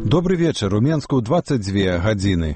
Добры вечар, у Менску 22 гадзіны.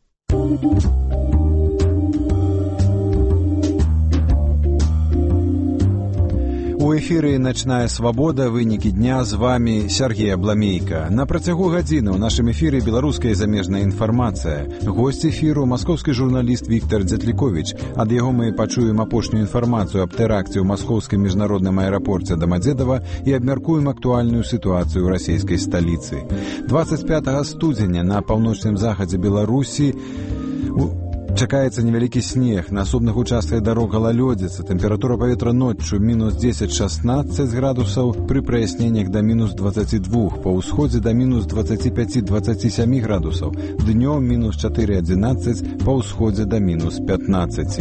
У эфіры «Начная свабода», вынікі дня, з вами Сергей Абламейка. На працягу гадзіны ў нашым эфіры беларуская і замежная інфармацыя. Госць эфіру – маскоўскі журналіст Віктор Дзятліковіч. Ад яго мы пачуем апошнюю інфармацыю аб тэракце ў маскоўскім міжнародным аэрапорце Домодедово і абмяркуем актуальную сітуацыю ў расійскай сталіцы. 25 студзеня на паўночным захадзе Беларусі чакаецца невялікі снег, на асобных участках дарог галалёдзіца, тэмпература паветра ноччу мінус 10-16 градусаў, пры праясненнях да мінус 22, па ўсходзе да мінус 25-27 градусаў, днём мінус 4-11, па ўсходзе да мінус 15.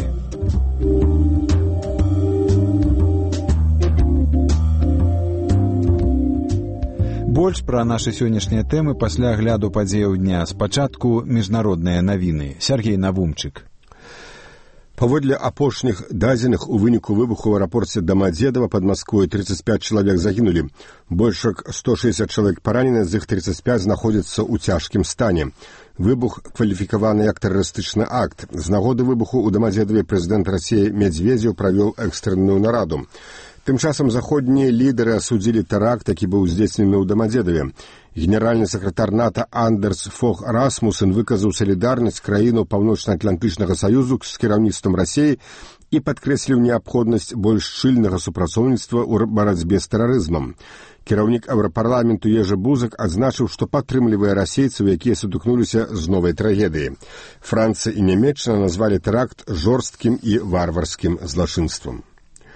Больш пра нашы сённяшнія тэмы пасля агляду падзеяў дня. Спачатку міжнародныя навіны. Сергей Навумчык. Паводле апошніх дадзеных у выніку выбуху ў аэрапорце Домодедово пад Масквой 35 чалавек загінулі. Больш як 160 чалавек паранены, з іх 35 знаходзяцца ў цяжкім стане. Выбух кваліфікаваны як тэрарыстычны акт. З нагоды выбуху ў Домодедове прэзідэнт Расіі Медведзеў правёў экстранную нараду. Тым часам заходнія лідары асудзілі тэракт, які быў здзейснены ў Домодедове. Генеральны сакратар НАТО Андерс Фог Расмусен выказаў салідарнасць краіну Паўночна-Атлантычнага саюзу з кіраўніцтвам Расіі і падкрэсліў неабходнасць больш шчыльнага супрацоўніцтва ў барацьбе з тэрарызмам. Кіраўнік Еўрапарламенту Ежы Бузак адзначыў, што падтрымлівае расейцаў, якія сутыкнуліся з новай трагедыяй. Францыя і Нямецчына назвалі тэракт жорсткім і варварскім злачынствам.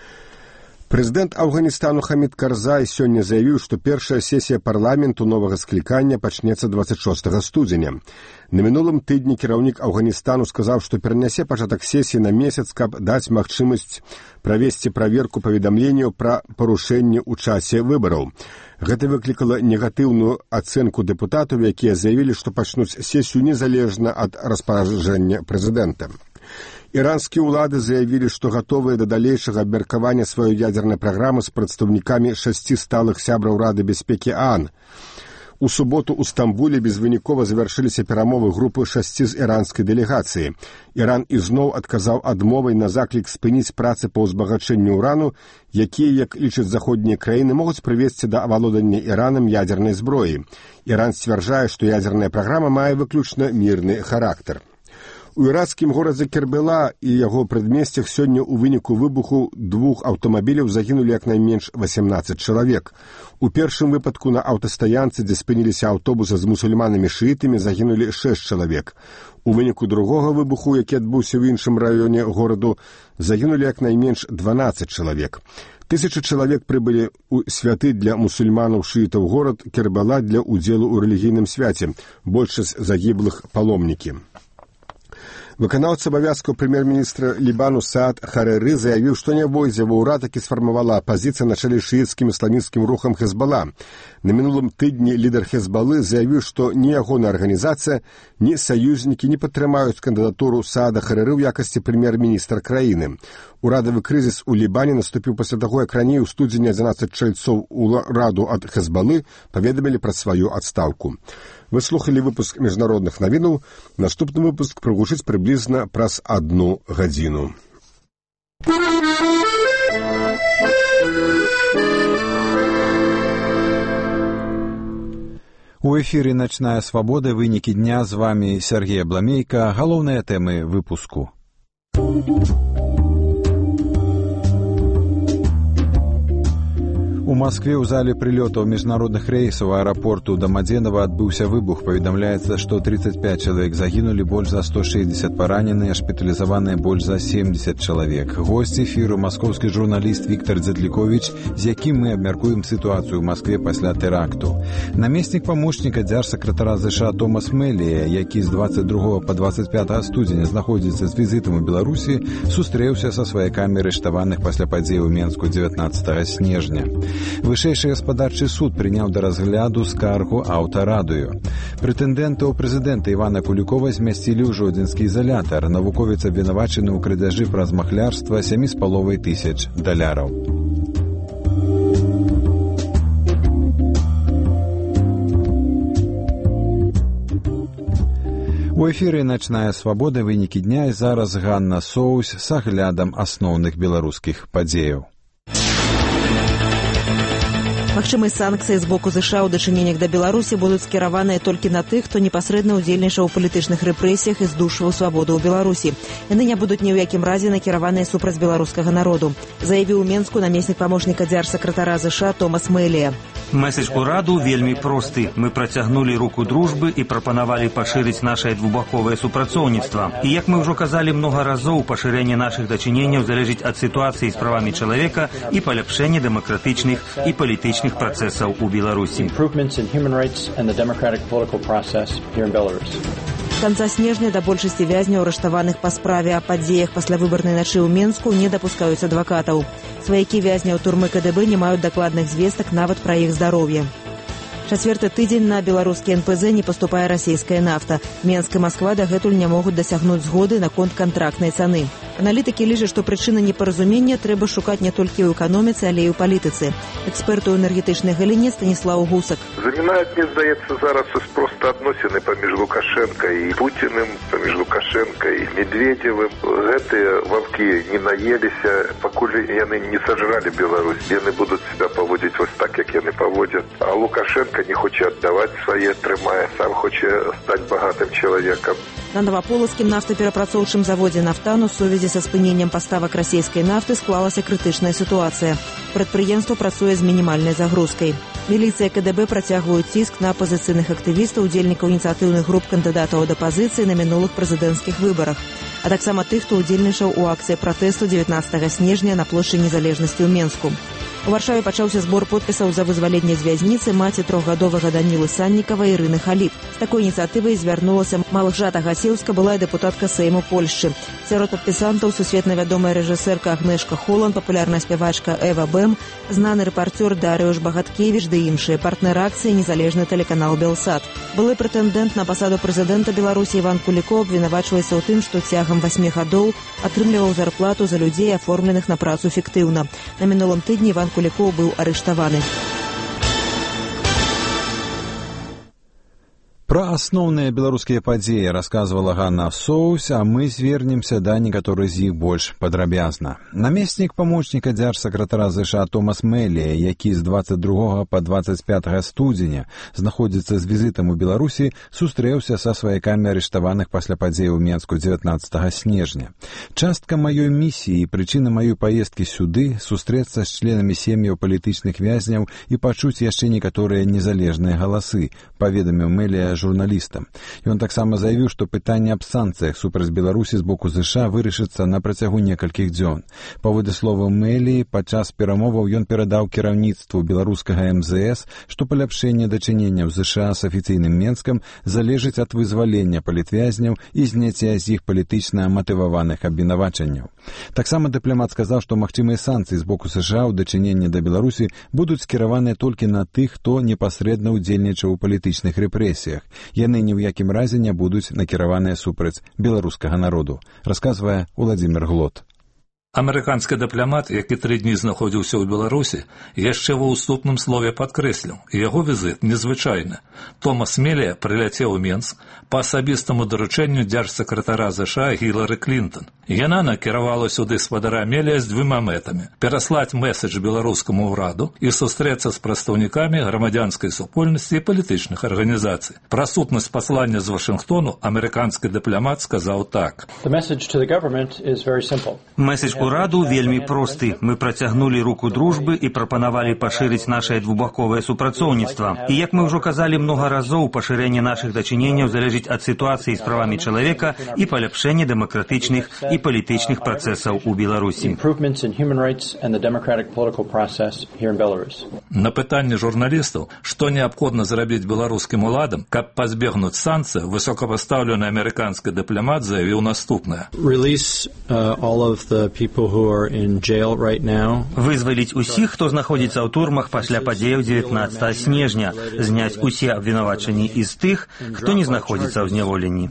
Прэзідэнт Афганістану Хамід Карзай сёння заявіў, што першая сесія парламенту новага склікання пачнецца 26 студзеня. На мінулым тыдні кіраўнік Афганістану сказаў, што перанясе пачатак сесіі на месяц, каб даць магчымасць правесці праверку паведамленняў пра парушэнні ў часе выбараў. Гэта выклікала негатыўную ацэнку дэпутатаў, якія заявілі, што пачнуць сесію незалежна ад распараджэння прэзідэнта. Іранскія ўлады заявілі, што гатовыя да далейшага абмеркавання сваёй ядзернай праграмы з прадстаўнікамі 6 сталых сябраў Рады бяспекі ААН. У суботу ў Стамбуле безвынікова завяршыліся перамовы групы 6 з іранскай дэлегацыі. Іран ізноў адказаў адмовай на заклік спыніць працы па ўзбагачэнню ўрану, якія, як лічаць заходнія краіны, могуць прывесці да авалодання Іранам ядзернай зброі. Іран сцвярджае, што ядзерная праграма мае выключна мірны характар. У іракскім горадзе Кербела і яго прадмесцях сёння ў выніку выбуху 2 аўтамабіляў загінулі як найменш 18 чалавек. У першым выпадку на аўтастаянцы, дзе спыніліся аўтобусы з мусульманамі-шыітамі, загінулі 6 чалавек. У выніку другога выбуху, які адбыўся ў іншым раёне гораду, загінулі як найменш 12 чалавек. Тысячы чалавек прыбылі ў святы для мусульманаў-шыітаў горад Кербела для ўдзелу ў рэлігійным свяце. Большасць загіблых паломнікі. Выканаўца абавязкаў прэм'ер-міністра Лібану Саад Харэры заявіў, што нявойдзе ва ўрад, які сфармавала апазіцыя на чале шыіцкім ісламісцкім рухам Хезбала. На мінулым тыдні лідар Хезбалы заявіў, што ні ягоная арганізацыя, ні саюзнікі не падтрымаюць кандыдатуру Саада Харэры ў якасці прэм'ер-міністра краіны. Урадавы крызіс у Лібане наступіў пасля таго, як раней у студзені 11 чальцоў ураду ад Хезбалы паведамілі пра сваю адстаўку. Вы слухали выпуск міжнародных навінаў. Наступны выпуск прагучыць прыблізна праз 1 гадзіну. У эфіры «Начная свабода», вынікі дня, з вами Сергей Абламейка. Галоўныя тэмы выпуску. У Маскве ў зале прылётаў міжнародных рэйсаў аэрапорту Домодедово адбыўся выбух. Паведамляецца, што 35 чалавек загінулі, больш за 160 параненыя, шпіталізаваныя больш за 70 чалавек. Госць эфіру – маскоўскі журналіст Віктор Дзятліковіч, з якім мы абмяркуем сітуацыю ў Маскве пасля тэракту. Намеснік памочніка дзяржсакратара США Томас Мэлія, які з 22 па 25 студзеня знаходзіцца з візітам у Беларусі, сустрэўся са сваякамі арыштаваных пасля падзеяў у Менску 19 снежня. Вышэйшы гаспадарчы суд прыняў да разгляду скаргу аўтарадыё. Прэтэндэнта ў прэзідэнта Івана Кулікова змясцілі ў жодзінскі ізалятар. Навуковец абвінавачаны ў крадзяжы праз махлярства $7,500. У эфіры «Начная свабода», вынікі дня, і зараз Ганна Соусь з аглядам асноўных беларускіх падзеяў. Магчымыя санкцыі з боку ЗША ў дачыненнях да Беларусі будуць скіраваныя толькі на тых, хто непасрэдна ўдзельнічаў у палітычных рэпрэсіях і здушваў свабоду ў Беларусі. Яны не будуць ні ў якім разе накіраваныя супраць беларускага народу, заявіў у Менску намеснік памочніка дзяржсакратара ЗША Томас Мэлія. Месседж ураду вельмі просты. Мы працягнулі руку дружбы і прапанавалі пашырыць нашае двухбаковае супрацоўніцтва. І, як мы ўжо казалі многа разоў, пашырэнне нашых дачыненняў залежыць ад сітуацыі з правамі чалавека і паляпшэння дэмакратычных і палітычных працэсаў у Беларусі. З канца снежня да большасці вязняў, арыштаваных па справе о падзеях паслявыбарнай начы ў Менску, не дапускаюць адвакатаў. Сваякі вязняў турмы КДБ не маюць дакладных звестак нават пра іх здароўе. Чацвёрты тыдзень на беларускі НПЗ не паступае расійская нафта. Менск і Масква дагэтуль не могуць дасягнуць згоды наконт кантрактнай цаны. Аналітыкі лічаць, што прычыны непаразумення трэба шукаць не толькі ў эканоміцы, але і ў палітыцы. Эксперт у энергетычнай галіне Станіслав Гусак. Замінаюць, мне здаецца, зараз проста адносіны паміж Лукашенко і Путіным, паміж Лукашенко і Медведевым. Гэтыя ваўкі не наеліся, пакуль яны не сажралі Беларусь. Яны будуць себя паводзіць вось так, як яны паводзяць. А Лукашенко не хоче аддаваць свае, трымае, сам хоче стаць багатым чалавекам. На Новополоцкім нафтаперапрацоўчым заводзе «Нафтан» у сувязі са спыненнем паставак расійскай нафты склалася крытычная сітуацыя. Прадпрыемства працуе з мінімальнай загрузкай. Міліцыя КДБ працягваюць ціск на апазіцыйных актывістаў, удзельнікаў ініцыятыўных груп кандыдатаў ад апазіцыі на мінулых прэзідэнцкіх выбарах, а таксама тых, хто удзельнічаў у акцыі пратэсту 19 снежня на плошчы Незалежнасці ў Менску. У Варшаве пачаўся збор подпісаў за вызваленне з вязніцы маці трохгадовага Данілы Саннікава Ірыны Халіп. З такой ініцыятывай звярнулася Малгжата Гасеўска, былая дэпутатка Сейму Польшчы. Сярод падпісантаў сусветна вядомая рэжысэрка Агнешка Холланд, папулярная спявачка Эва Бэм, знаны рэпарцёр Дарыуш Багаткевіч ды іншыя. Партнер акцыі незалежны тэлеканал Белсат. Былы прэтэндэнт на пасаду прэзідэнта Беларусі Іван Куліко абвінавачваецца ў тым, што цягам 8 гадоў атрымліваў зарплату за людзей, аформленых на працу фіктыўна. На мінулым тыдні Іван Кулікоў быў арыштаваны. Пра асноўныя беларускія падзеі расказвала Ганна Соусь, а мы звернемся да некаторых з іх больш падрабязна. Намеснік памочніка дзяржсакратара ЗША Томас Мэлія, які з 22 па 25 студзеня знаходзіцца з візітам у Беларусі, сустрэўся са сваякамі арыштаваных пасля падзеяў у Менску 19 снежня. Частка маёй місіі і прычына маёй паездкі сюды сустрэцца з членамі сем'яў палітычных вязняў і пачуць яшчэ некаторыя незалежныя галасы, паведаміў Мэлія журналістам. Ён таксама заявіў, што пытанне аб санкцыях супраць Беларусі з боку ЗША вырашыцца на працягу некалькіх дзён. Паводле словаў Мэліі, падчас перамоваў ён перадаў кіраўніцтву беларускага МЗС, што паляпшэнне дачыненняў ЗША з афіцыйным Менскам залежыць ад вызвалення палітвязняў і зняцця з іх палітычна матываваных абвінавачанняў. Таксама дыпламат сказаў, што магчымыя санкцыі з боку США ў дачыненні да Беларусі будуць скіраваныя толькі на тых, хто непасрэдна ўдзельнічаў у палітычных рэпрэсіях. Яны ні ў якім разе не будуць накіраваныя супраць беларускага народу, расказвае Уладзімір Глот. Амерыканскі дыпламат, які 3 дні знаходзіўся ў Беларусі, яшчэ ва ўступным слове падкрэсліў, яго візит незвычайны. Томас Мэлія прыляцеў у Менск па асабістаму даручэнню дзяржсакратара ЗША Гілары Клінтон. Яна накіравала сюды спадара Мэлія з 2 мэтамі – пераслаць месседж беларускаму ўраду і сустрэцца з прадстаўнікамі грамадзянскай супольнасці і палітычных арганізацый. Пра сутнасць паслання з Вашынгтону амерыканскі дыпламат сказаў так. Месседж ураду вельмі просты. Мы працягнулі руку дружбы і прапанавалі пашырыць нашае двухбаковае супрацоўніцтва. І, як мы ўжо казалі многа разоў, пашырэнне нашых дачыненняў залежыць ад сітуацыі з правамі чалавека і паляпшэння дэмакратычных і палітычных працэсаў у Беларусі. На пытанне журналістаў, што неабходна зрабіць беларускім уладам, каб пазбегнуць санкцый, высокапастаўлены амерыканскі дыпламат заявіў наступнае. Вызваліць усіх, хто знаходзіцца ў турмах пасля падзеяў 19 снежня, зняць усе абвінавачанні з тых, хто не знаходзіцца ў зняволенні.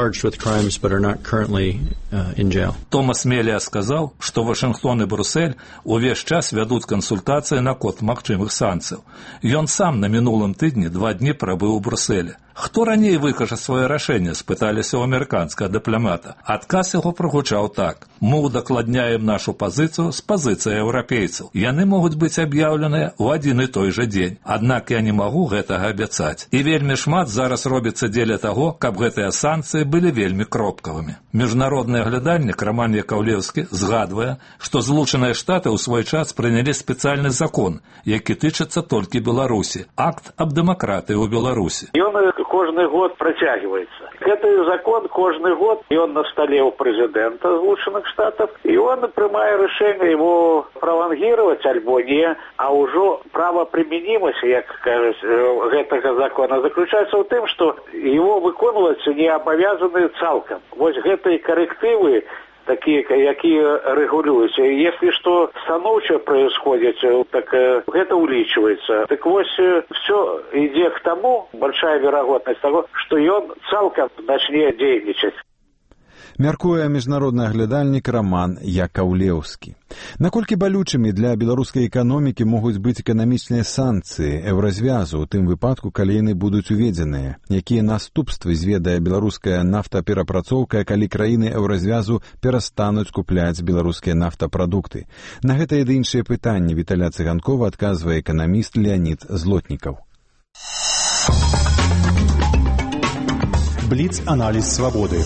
Томас Мэлія сказаў, што Вашынгтон і Брюссель увесь час вядуць кансультацыі наконт магчымых санкцыяў. Ён сам на мінулым тыдні 2 дні прабыў у Брюсселі. Хто раней выкажа сваё рашэнне, спыталіся ў амерыканскага дыпламата. Адказ яго прагучаў так: мы удакладняем нашу пазіцыю з пазіцыі еўрапейцаў. Яны могуць быць аб'яўленыя ў адзін і той жа дзень. Аднак я не магу гэтага абяцаць. І вельмі шмат зараз робіцца дзеля таго, каб гэтыя санкцыі былі вельмі кропкавымі. Міжнародны аглядальнік Роман Яковлеўскі згадвае, што Злучаныя Штаты ў свой час прынялі спецыяльны закон, які тычыцца толькі Беларусі. Акт аб дэмакратыі ў Беларусі. Ён кожны год працягваецца. Гэты закон кожны год, ён на столе у прэзідэнта Злучаных Штатаў, і он прымае рашэнне его пралонгировать альбо не, а ўжо правапрымянімасць, як кажуць, гэтага закона заключаецца ў тым, што его выконваць не абавязаны цалкам. Вось гэтыя карэктывы, такие, какие регулируются. Если что становче происходит, так это увеличивается. Так вот, все идет к тому, большая вероятность того, что он цалком начнет деятельничать. Мяркуе міжнародны аглядальнік Роман Яковлеўскі. Наколькі балючымі для беларускай эканомікі могуць быць эканамічныя санкцыі еўразвязу ў тым выпадку, калі яны будуць уведзеныя? Якія наступствы зведае беларуская нафтаперапрацоўка, калі краіны еўразвязу перастануць купляць беларускія нафтапрадукты? На гэтае ды іншыя пытанні Віталя Цыганкова адказвае эканаміст Леонид Злотнікаў. Бліц-аналіз свабоды.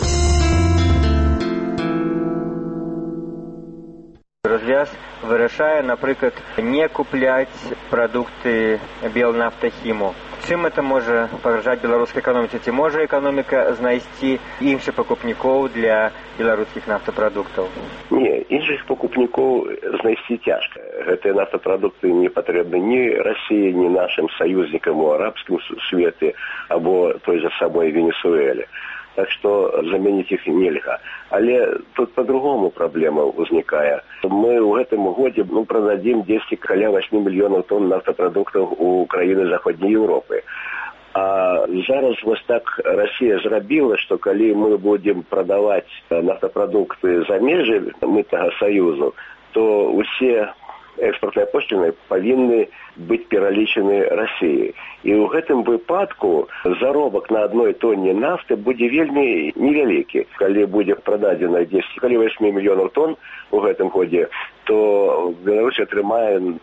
Развяз вырашае, напрыклад, не купляць прадукты Белнафтахіму. Чым это можа пагражаць беларускай эканоміцы? Ці можа эканоміка знайсці іншых пакупнікоў для беларускіх нафтапрадуктаў? Не, іншых пакупнікоў знайсці цяжка. Гэтыя нафтапрадукты не патрэбны ні Расіі, ні нашым саюзнікам у арабскім свеце або той же самой Венесуэле. Так что заменить их нельзя. Але тут по-другому проблема возникает. Мы в этом году продадим 10 каля 8 миллионов тонн нафтопродуктов у Украины Заходней Европы. А зараз вот так Россия зрабила, что коли мы будем продавать нафтопродукты за межи мытного союзу, то все экспортные пошлины павінны быць пералічаны Расіяй. І ў гэтым выпадку заробак на адной тонне нафты будзе вельмі невялікі. Калі будзе прададзена 10 мільёнаў тонн у гэтым годзе, то Беларусь атрымае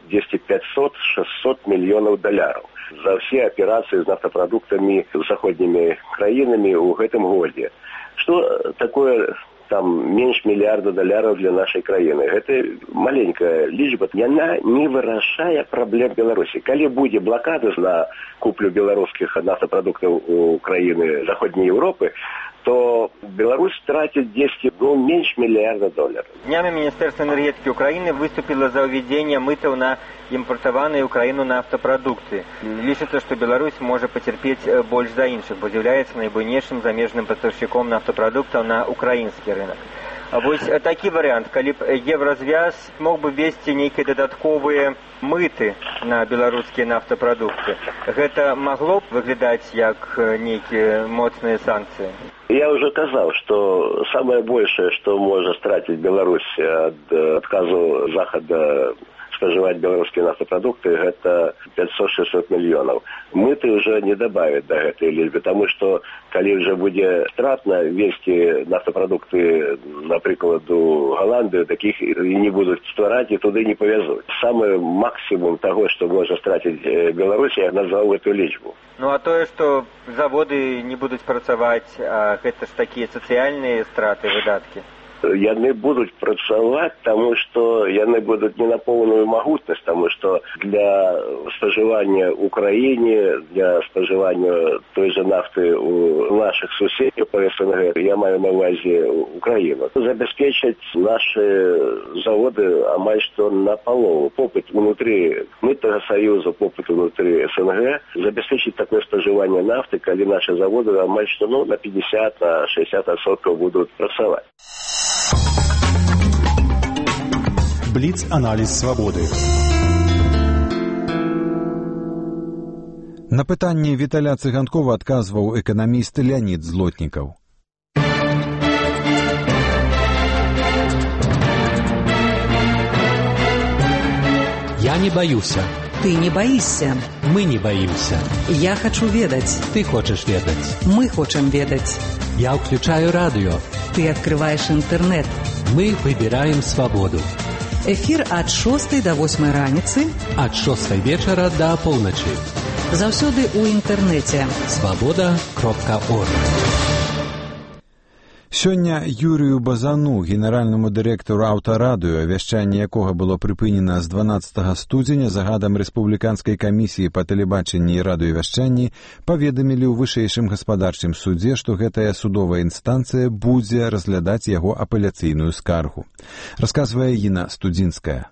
500-600 мільёнаў даляраў за ўсе аперацыі з нафтапрадуктамі з заходнімі краінамі ў гэтым годзе. Што такое там менш мільярда даляраў для нашай краіны? Гэта маленькая лічба. Яна не вырашае праблем Беларусі. Калі будзе блакада на куплю беларускіх нафтапрадуктаў у краіны Заходняй Европы, то Беларусь тратит 10, меньше миллиарда долларов. Днями Министерство энергетики Украины выступило за введение мытов на импортованные в Украину нафтопродукты. Лічыцца, что Беларусь может потерпеть больше за іншых, бо является наибуйнейшим замежным поставщиком нафтопродуктов на украинский рынок. А вось такі варыянт, калі б Евразвяз мог бы ввесці нейкія дадатковыя мыты на беларускія нафтапрадукты, гэта магло б выглядаць як нейкія моцныя санкцыі? Я уже сказал, что самое большее, что может стратить Беларусь от отказа Захода споживать белорусские нафтопродукты, это 500-600 миллионов. Мы-то уже не добавят до этой лічбы, потому что, коли уже будет стратно вести нафтопродукты, например, у Голландии, таких и не будут створать, и туда не повезут. Самый максимум того, что может стратить Беларусь, я назвал эту лічбу. Ну а тое, што заводы не будуць працаваць, а гэта ж такія сацыяльныя страты, выдаткі. Яны будуць працаваць, таму што яны будуць не на поўную магутнасць, таму што для спажывання ў краіне, для спажывання той же нафты у нашых суседзяў па СНГ, я маю на ўвазе Украіну, забяспечаць нашы заводы амаль што на палову. Попыт унутры мытнага саюза, попыт унутры СНГ, забяспечыць такое спажыванне нафты, калі наши заводы амаль што на 50-60% будуць працаваць. Бліц-аналіз свабоды. На пытанні Віталя Цыганкова адказваў эканаміст Леонид Злотнікаў. Я не боюся. Ты не боишься. Мы не боимся. Я хочу ведать. Ты хочешь ведать. Мы хотим ведать. Я включаю радио. Ты открываешь интернет. Мы выбираем свободу. Эфир от 6 до 8 раніцы. От 6 вечера до полночи. Заўсёды у інтэрнэце. Свобода.орг. Сёння Юрію Базану, генеральнаму дырэктару аўтарадыё, вяшчанне якога было прыпынена з 12 студзеня загадам Рэспубліканскай камісіі па тэлебачанні і радыёвяшчанні, паведамілі ў вышэйшым гаспадарчым судзе, што гэтая судовая інстанцыя будзе разглядаць яго апеляцыйную скаргу. Расказвае Інна Студзінская.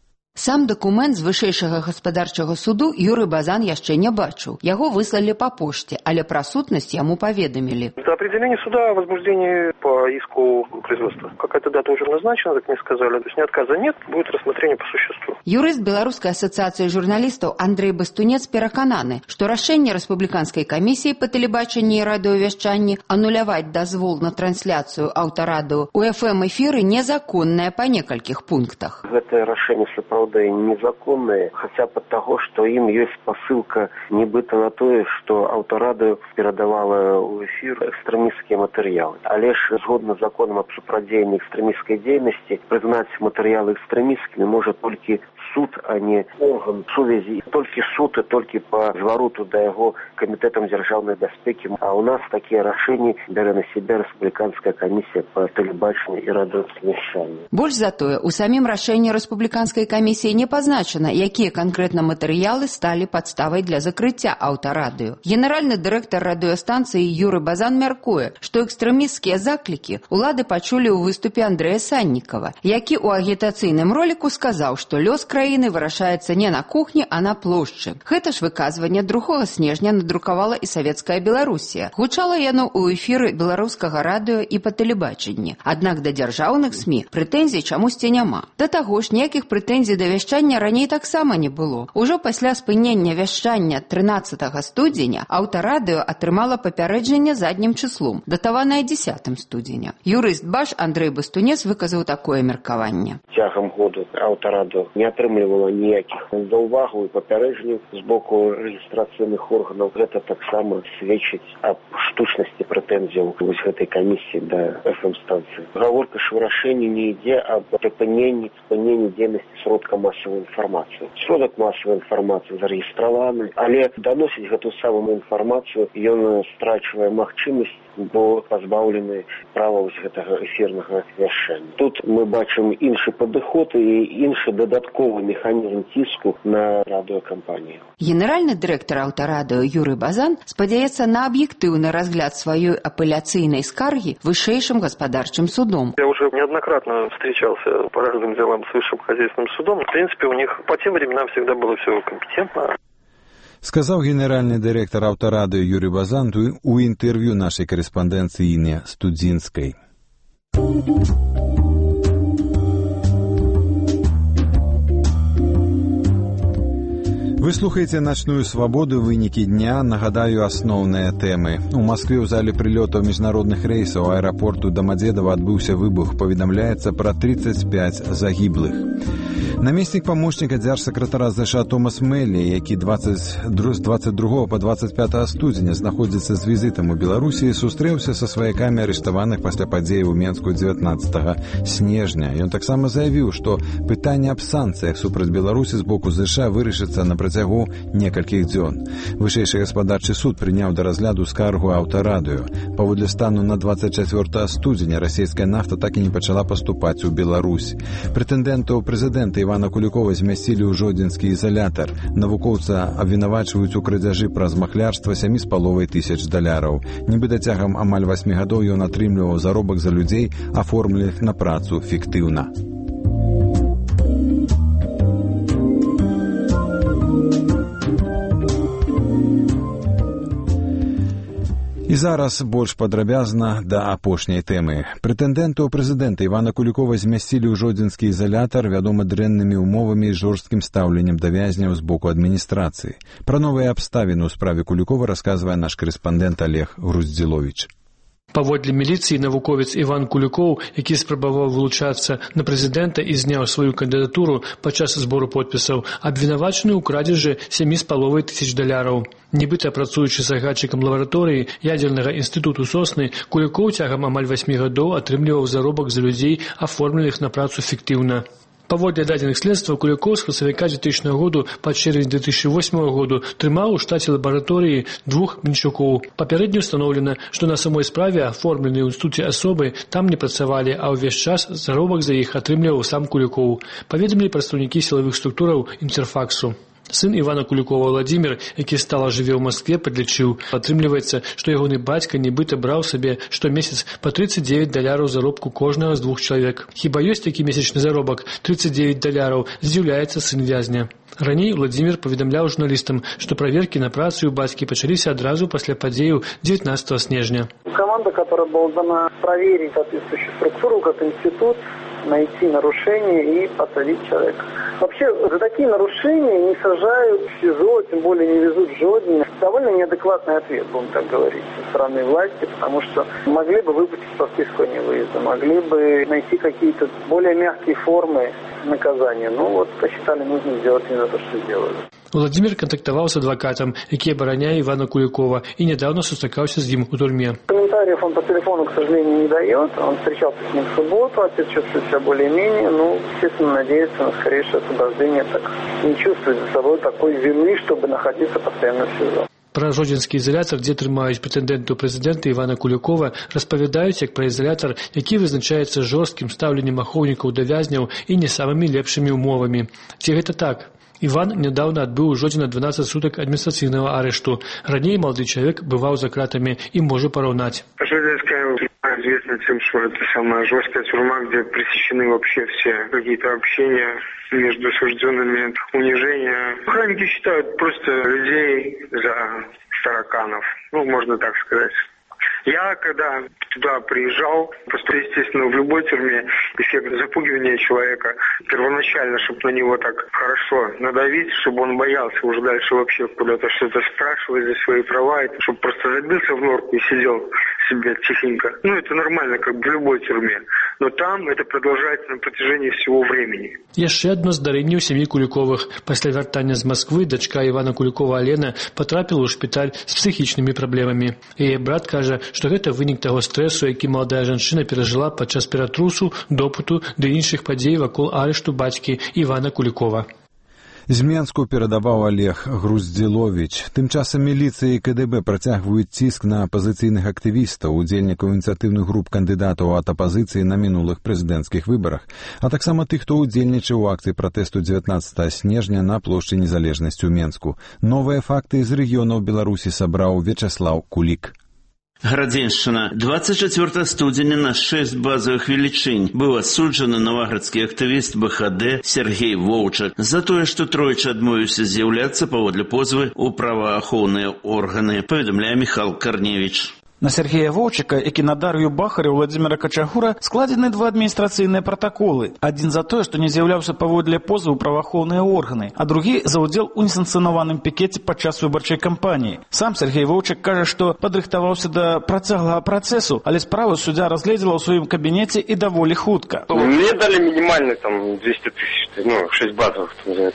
Сам дакумент з вышэйшага гаспадарчага суду Юрый Базан яшчэ не бачыў. Яго выслалі па пошце, але пра сутнасць яму паведамілі. До определения суда о возбуждении по иску производства. Какая-то дата уже назначена, как мне сказали. То есть ни отказа нет, будет рассмотрение по существу. Юрыст Беларускай асацыяцыі журналістаў Андрэй Бастунец перакананы, што рашэнне Рэспубліканскай камісіі па тэлебачанні і радыёвяшчанні ануляваць дазвол на трансляцыю аўтарадыё у FM-эфіры незаконнае па некалькіх пунктах. Гэтае рашэнне сапраўды незаконнае, хотя под того, что им есть посылка нібыта на тое, что аўтарадыё перадавала ў эфир экстремистские материалы. Але ж згодна з законом об супрадзеянні экстремистской деятельности признать материалы экстремистскими может только суд, а не орган сувязі. Только суд и только по звароту до яго комитетам дзяржаўнай бяспекі. А у нас такие рашэнні бярэ на себя Рэспубліканская камісія по тэлебачанню і радыёвяшчанню. Больш за тое, у самім рашэнні Рэспубліканскай камісіі не пазначана, якія канкрэтна матэрыялы сталі падставай для закрыцця аўтарадыё. Генеральны дырэктар радыёстанцыі Юрый Базан мяркуе, што экстрэмісцкія заклікі улады пачулі ў выступе Андрэя Саннікава, які ў агітацыйным роліку сказаў, што лёс краіны вырашаецца не на кухні, а на плошчы. Гэта ж выказванне 2 снежня надрукавала і Савецкая Беларусія. Гучала яно ў эфіры беларускага радыё і па тэлебачанні. Аднак да дзяржаўных СМІ прэтэнзій чамусьці няма. Да таго ж ніякіх прэтэнзій да вяшчання раней таксама не было. Ужо пасля спынення вяшчання 13 студзеня аўтарадыё атрымала папярэджанне заднім чыслом, датаванае 10 студзеня. Юрыст БАШ Андрэй Бастунец выказаў такое меркаванне. Цягам году аўтарадыё не атрымлівала ніякіх заўвагаў і папярэджанняў з боку рэгістрацыйных органаў. Гэта таксама сведчыць аб штучнасці прэтэнзіяў вось гэтай камісіі да FM-станцыі. Гаворка ж у рашэнні не ідзе аб прыпыненні дзейнасці сродка масавай інфармацыі. Сродак масавай інфармацыі зарэгістраваны, але даносіць гэту самую інфармацыю ён страчвае магчымасць, бо пазбаўлены права вось гэтага эфірнага вяшчання. Тут мы бачым іншы падыход і іншы дадатковы механізм ціску на радыёкампанію. Генеральны дырэктар аўтарадыё Юрый Базан спадзяецца на аб'ектыўны разгляд сваёй апеляцыйнай скаргі вышэйшым гаспадарчым судом. Я уже неоднократно встречался по разным делам с высшим хозяйственным судом. В принципе, у них по тем временам всегда было все компетентно. Сказаў генеральны дырэктар аўтарадыё Юрий Базан у інтэрв'ю нашай карэспандэнцыі Інне Студзінскай. Вы слухаеце «Начную свабоду», вынікі дня, нагадаю асноўныя тэмы. У Маскве ў зале прылётаў міжнародных рэйсаў аэрапорту Домодедово адбыўся выбух, паведамляецца пра 35 загіблых. Намеснік памочніка дзяржсакратара США Томас Мэллі, які з 22 па 25 студзеня знаходзіцца з візітам у Беларусі, сустрэўся са сваякамі арыштаваных пасля падзеяў у Менску 19 снежня. Ён таксама заявіў, што пытанне аб санкцыях супраць Беларусі з боку США вырашыцца на працягу некалькіх дзён. Вышэйшы гаспадарчы суд прыняў да разгляду скаргу аўтарадыё. Паводле стану на 24 студзеня расійская нафта так і не пачала паступаць у Беларусь. Прэтэндэнта ў прэзідэнта Івана Кулікова змясцілі ў жодзінскі ізалятар. Навукоўца абвінавачваюць у крадзяжы праз махлярства $7,500. Нібыта цягам амаль 8 гадоў ён атрымліваў заробак за людзей, аформленых на працу фіктыўна. І зараз больш падрабязна да апошняй тэмы. Прэтэндэнта ў прэзідэнта Івана Кулікова змясцілі ў жодзінскі ізалятар, вядома дрэннымі ўмовамі і жорсткім стаўленнем да вязняў з боку адміністрацыі. Пра новыя абставіны ў справе Кулікова расказвае наш карэспандэнт Олег Груздзіловіч. Паводле міліцыі навуковец Іван Кулікоў, які спрабаваў вылучацца на прэзідэнта і зняў сваю кандыдатуру падчас збору подпісаў, абвінавачаны ў крадзежы $7,500. Нібыта працуючы загадчыкам лабараторыі ядзернага інстытуту Сосны, Кулікоў цягам амаль 8 гадоў атрымліваў заробак за людзей, аформленых на працу фіктыўна. Паводле дадзеных следства, Кулікоў з красавіка 2000 году па чэрвень 2008 году трымаў у штаце лабараторыі 2 менчукоў. Папярэдне ўстаноўлена, што на самой справе аформленыя ў інстытуце асобы там не працавалі, а ўвесь час заробак за іх атрымліваў сам Кулікоў, паведамілі прадстаўнікі сілавых структураў Інтерфаксу. Сын Івана Кулікова Владзімір, які стала жыве ў Маскве, падлічыў, атрымліваецца, што ягоны бацька нібыта браў сабе штомесяц па $39 заробку кожнага з 2 чалавек. Хіба ёсць такі месячны заробак $39, здзіўляецца сын вязня. Раней Владзімір паведамляў журналістам, што праверкі на працу ў бацькі пачаліся адразу пасля падзеяў 19 снежня. Команда, которая была дана проверить соответствующую структуру, как институт, найти нарушения и посадить человека. Вообще, за такие нарушения не сажают в СИЗО, тем более не везут в Жодино. Довольно неадекватный ответ, будем так говорить, со стороны власти, потому что могли бы выпустить по списку невыезда, могли бы найти какие-то более мягкие формы наказания. Ну вот, посчитали нужно сделать именно то, что сделали. Владзімір кантактаваў з адвакатам, які абараняе Івана Кулікова, і нядаўна сустракаўся з ім у турме. Комментариев он по телефону, к сожалению, не дает. Он встречался с ним в субботу, отец чувствует себя более-менее. Ну, естественно, надеется на скорейшее освобождение, так не чувствует за собой такой вины, чтобы находиться постоянно в СИЗО. Пра жодзінскі ізалятар, дзе трымаюць прэтэндэнта ў прэзідэнта Івана Кулікова, распавядаюць як пра ізалятар, які вызначаецца жорсткім стаўленнем ахоўнікаў да вязняў і не самымі лепшымі ўмовамі. Ці гэта так? Іван нядаўна адбыў у Жодзіна 12 сутак адміністрацыйнага арышту. Раней малады чалавек бываў за кратамі і можа параўнаць. Жодзінская тюрьма известна тем, что это самая жесткая тюрьма, где пресечены вообще все какие-то общения между осужденными, унижения. Охранники считают просто людей за тараканов, ну, можно так сказать. Я, когда туда приезжал, просто, естественно, в любой тюрьме эффект запугивания человека первоначально, чтобы на него так хорошо надавить, чтобы он боялся уже дальше вообще куда-то что-то спрашивать за свои права, чтобы просто забился в норку и сидел себе тихенько. Ну, это нормально, как в любой тюрьме. Но там это продолжается на протяжении всего времени. Яшчэ адно здарэнне ў сям'і Куліковых. Пасля вяртання з Масквы дачка Івана Кулікова Алена потрапіла ў шпіталь з псіхічнымі праблемамі. Яе брат кажа, што гэта вынік таго стрэсу, які маладая жанчына перажыла падчас ператрусу, допыту ды іншых падзей вакол арышту бацькі Івана Кулікова. З Менску перадаваў Олег Груздзіловіч. Тым часам міліцыя і КДБ працягваюць ціск на апазіцыйных актывістаў, удзельнікаў ініцыятыўных груп кандыдатаў ад апазіцыі на мінулых прэзідэнцкіх выбарах, а таксама тых, хто ўдзельнічаў у акцыі пратэсту 19 снежня на плошчы Незалежнасці ў Менску. Новыя факты з рэгіёнаў Беларусі сабраў Вячаслаў Кулік. Градзеншчына. 24 студзеня на 6 базовых велічынь быў асуджаны наваградскі актывіст БХД Сергей Воўчак за тое, што тройчы адмовіўся з'яўляцца паводле позвы ў праваахоўныя органы, паведамляе Міхал Карневіч. На Сергея Воўчака, які на Дар'ю Бахар і Владзіміра Качагура складзены 2 адміністрацыйныя пратаколы. Адзін за тое, што не з'яўляўся паводле позву ў праваахоўныя органы, а другі за ўдзел у несанкцыянаваным пікеце падчас выбарчай кампаніі. Сам Сергей Воўчак кажа, што падрыхтаваўся да працяглага працэсу, але справу суддзя разгледзела ў сваім кабінеце і даволі хутка. Мне дали минимальный, 200 тысяч, 6 базовых.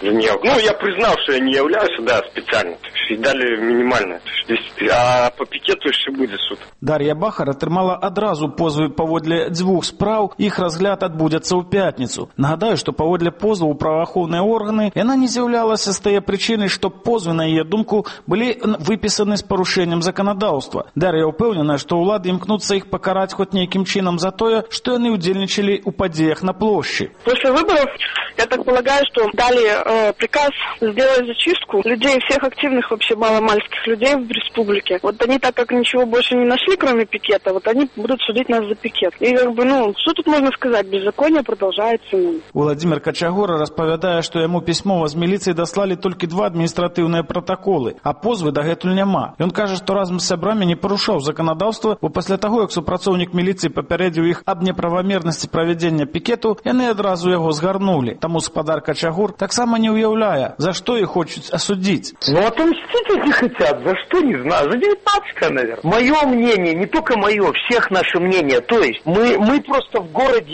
Я признал, что я не являюсь, специально. И дали минимально, 200 тысяч. А по пикету еще будет суд. Дар'я Бахар атрымала адразу позвы паводле 2 спраў, іх разгляд адбудзецца ў пятніцу. Нагадаю, што паводле позву ў праваахоўныя органы яна не з'яўлялася з тае прычыны, што позвы, на яе думку, былі выпісаны з парушэннем заканадаўства. Дар'я ўпэўнена, што ўлады імкнуцца іх пакараць хоць нейкім чынам за тое, што яны ўдзельнічалі ў падзеях на плошчы. После выборов, я так полагаю, что дали приказ сделать зачистку людей, всех активных вообще маломальских людей в республике. Вот они, так как ничего больше не нашли, кроме пикета, вот они будут судить нас за пикет. И что тут можно сказать? Беззаконие продолжается. Владзімір Качагура распавядае, што яму пісьмова з міліцыі даслалі толькі 2 адміністратыўныя пратаколы, а позвы дагэтуль няма. Ён кажа, што разам з сябрамі не парушаў заканадаўства, бо пасля таго, як супрацоўнік міліцыі папярэдзіў іх аб неправамернасці правядзення пікету, яны адразу яго згарнулі. Таму спадар Качагур таксама не ўяўляе, за што іх хочуць асудзіць. Отомстить они хотят, за что, не знаю, за 19, наверное. В моем мнение, не только мое, всех наше мнение. То есть мы просто в городе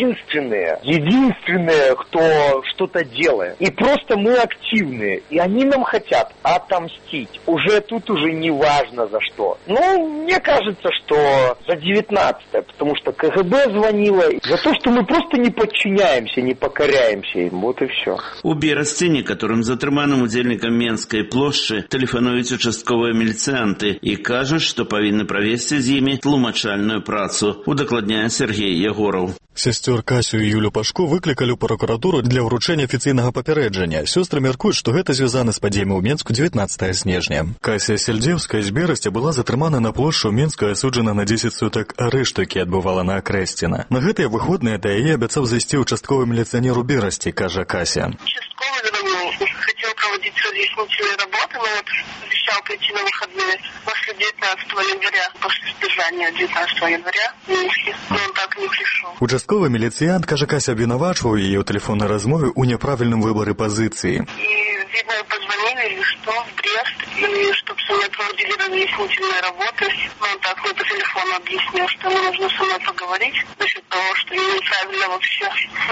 единственные, кто что-то делает. И просто мы активные. И они нам хотят отомстить. Тут уже не важно за что. Мне кажется, что за 19-е, потому что КГБ звонило за то, что мы просто не подчиняемся, не покоряемся им. Вот и все. У Берасці, которым затрыманым удзельнікам Менскай плошчы тэлефануюць участковыя міліцыянты і кажуць, што павінны правесці з імі тлумачальную працу, удакладняе Сергей Ягораў. Сясцёр Касю і Юлю Пашко выклікалі ў пракуратуру для ўручэння афіцыйнага папярэджання. Сёстры мяркуюць, што гэта звязана з падзеямі ў Менску 19 снежня. Кася Сельдзеўская з Берасця была затрымана на плошчу ў Менску і асуджана на 10 сутак арышту, які адбывала на Акрэсціна. На гэтыя выходныя да яе абяцаў зайсці ўчастковы міліцыянер у Берасці, кажа Кася. Участковый хотел проводить разъяснительные работы, но обещал прийти на выходные после 19 января, после сдержания 19 января в Минске, но он так и не пришел. Участковы міліцыянт, кажа Кася, абвінавачваў яе ў тэлефоннай размове ў няправільным выбары пазіцыі. И, видно, позвонили или что, в Брест, и чтобы со мной проводили разъяснительные работы. Но он так мне по телефону объяснил, что ему нужно со мной поговорить насчет того, что я неправильно вообще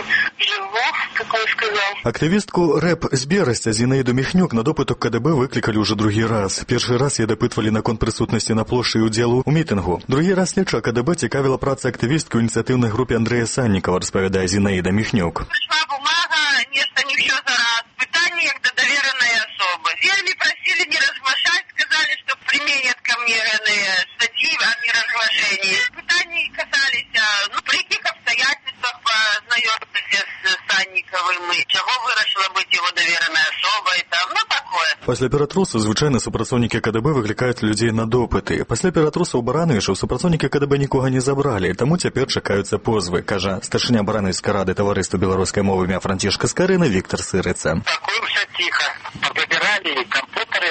живу, как он сказал. Актывістку рэп з Берасця Зінаіду Міхнюк на допыт у КДБ выклікалі ўжо другі раз. Першы раз яе дапытвалі наконт прысутнасці на плошчы і удзелу ў мітынгу. Другі раз следча КДБ цікавіла праца актывісткі ў ініцыятыўнай групе Андрэя Саннікава, распавядае Зінаіда Міхнюк. Пришла бумага, нечто не все за раз. Пытание як до доверенной особы. Вельми просили не разглашать, сказали, что применят ко мне статьи о неразглашении. Пытания касались, при каких обстоятельствах познакомиться с Санниковым и чего вырашила быть его доверенной особой, такое. Пасля ператрусу звычайна супрацоўнікі КДБ выклікаюць людзей на допыты. Пасля ператрусу ў Баранавішаў супрацоўнікі КДБ нікога не забралі, таму цяпер чакаюцца позвы, кажа старшыня Баранавіцкай рады таварыства беларускай мовы імя Францішка Скарына Віктор Сырыца. Такое все тихо. Побирали компьютеры,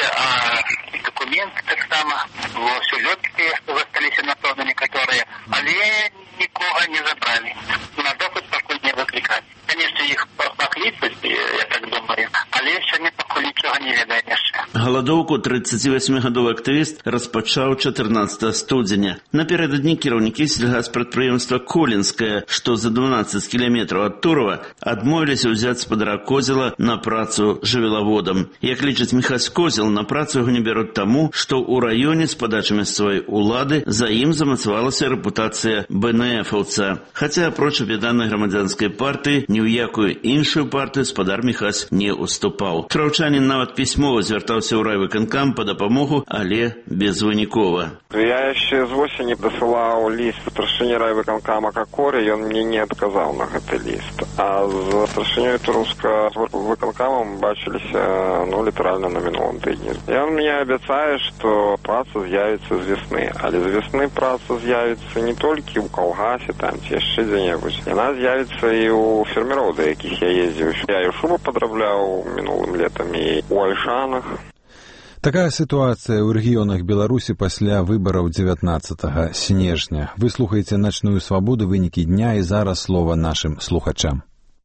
и документы так само. Все лёгкие застались иностранными, которые, але никого не забрали. На допыт покуль не выкликали. Конечно, их покликать, я так думаю, але сёння покуль нічога не ведае яшчэ. Галадоўку 38гадовы актывіст распачаў 14 студзеня. Напярэдадні кіраўнікі сельгаспрадпрыемства Колінскае, што за 12 кіламетраў ад Турова, адмовіліся ўзяць спадара Козела на працу жывёлаводам. Як лічыць Міхась Козел, на працу яго не бяруць таму, што ў раёне з падачы мясцовай улады за ім замацавалася рэпутацыя БНФаўца. Хаця, апроч аб'яднанай грамадзянскай партыі, ні ў якую іншую партыю спадар Міхась не уступаў. Траўчанін нават пісьмова звяртаўся ў райвыканкам па дапамогу, але безвынікова. Я яшчэ з восені дасылаў ліст старшыні райвыканкама Какорі, ён мне не адказаў на гэты ліст. А з старшынёй Тураўска выканкамам бачыліся, літаральна на мінулым тыдні. Ён мне абяцае, што праца з'явіцца з весны. Але з весны праца з'явіцца не толькі ў калгасе, там, ці яшчэ дзе-небудзь. Яна з'явіцца і ў фермераў, да якіх я ездзіў. Я і ў Шубу падрабляў мінулым летам, і ў Альшанах. Такая сітуацыя ў рэгіёнах Беларусі пасля выбараў 19 снежня. Вы слухаеце «Начную свободу», вынікі дня, і зараз слова нашим слухачам.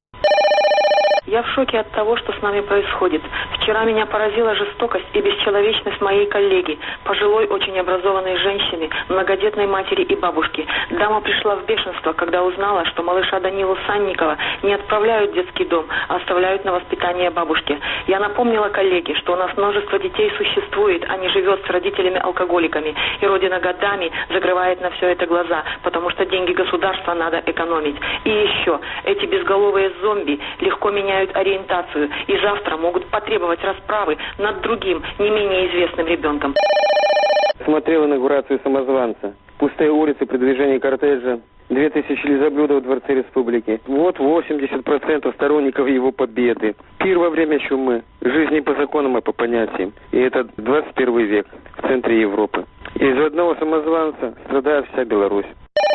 Я в шоке от того, что с нами происходит. Вчера меня поразила жестокость и бесчеловечность моей коллеги, пожилой, очень образованной женщины, многодетной матери и бабушки. Дама пришла в бешенство, когда узнала, что малыша Данилу Санникова не отправляют в детский дом, а оставляют на воспитание бабушки. Я напомнила коллеге, что у нас множество детей существует, а не живет с родителями-алкоголиками, и Родина годами закрывает на все это глаза, потому что деньги государства надо экономить. И еще, эти безголовые зомби легко меняют ориентацию и завтра могут потребовать расправы над другим, не менее известным ребенком. Смотрел инаугурацию самозванца. Пустые улицы при движении кортежа. 2000 лизоблюдов в Дворце Республики. Вот 80% сторонников его победы. Пир во время чумы. Жизнь не по законам, а по понятиям. И это 21 век в центре Европы. Из-за одного самозванца страдает вся Беларусь.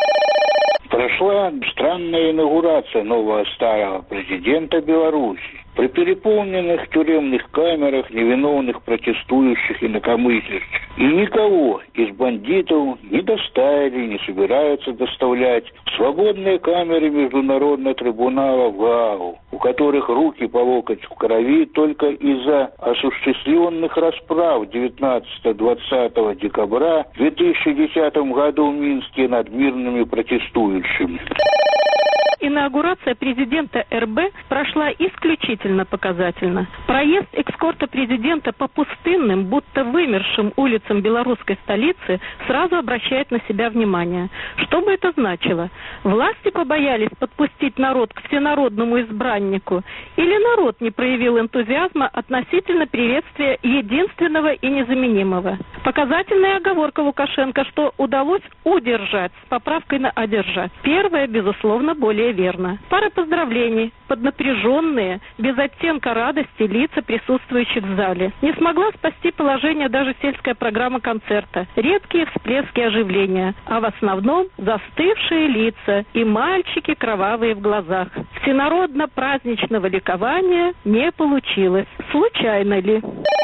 Прошла странная инаугурация нового старого президента Беларуси. при переполненных тюремных камерах невиновных протестующих инакомыслящих. И никого из бандитов не доставили, не собираются доставлять в свободные камеры Международного трибунала в Гаагу, у которых руки по локоть в крови только из-за осуществленных расправ 19-20 декабря в 2010 году в Минске над мирными протестующими. Инаугурация президента РБ прошла исключительно показательно. Проезд эскорта президента по пустынным, будто вымершим улицам белорусской столицы сразу обращает на себя внимание. Что бы это значило? Власти побоялись подпустить народ к всенародному избраннику? Или народ не проявил энтузиазма относительно приветствия единственного и незаменимого? Показательная оговорка Лукашенко, что удалось удержать с поправкой на одержать. Первое, безусловно, более верно. Пара поздравлений, поднапряженные, без оттенка радости лица присутствующих в зале. Не смогла спасти положение даже сельская программа концерта. Редкие всплески оживления, а в основном застывшие лица и мальчики кровавые в глазах. Всенародно-праздничного ликования не получилось. Случайно ли?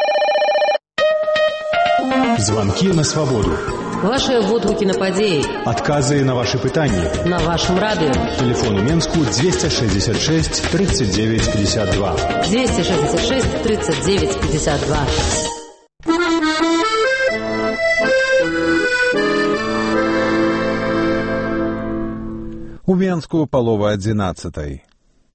Звонки на свободу. Ваши водгукі на падзеі. Адказы на ваши пытанні. На вашем радио. Телефон у Менску 266 39 52. 266 39 52. У Менску полова 11.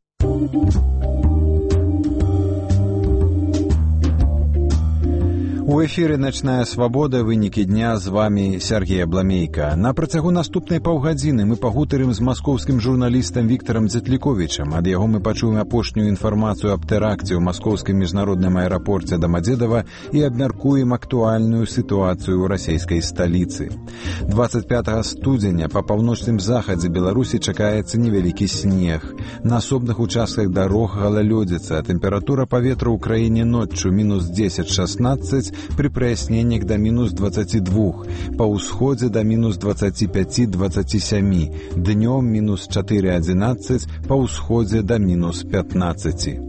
У эфіры «Начная свабода», вынікі дня, з вами Сергей Абламейка. На працягу наступнай паўгадзіны мы пагутарым з маскоўскім журналістам Віктарам Дзетліковічам. Ад яго мы пачуем апошнюю інфармацыю аб тэракце ў маскоўскім міжнародным аэрапорце Домодедово і абмяркуем актуальную сітуацыю ў расійскай сталіцы. 25 студзеня па паўночным захадзе Беларусі чакаецца невялікі снег. На асобных участках дарог галалёдзіца. Тэмпература паветра ў краіне ноччу мінус 10-16, при праяснениях до минус 22, по усходе до минус 25-27, днем минус 4-11, по усходе до минус 15.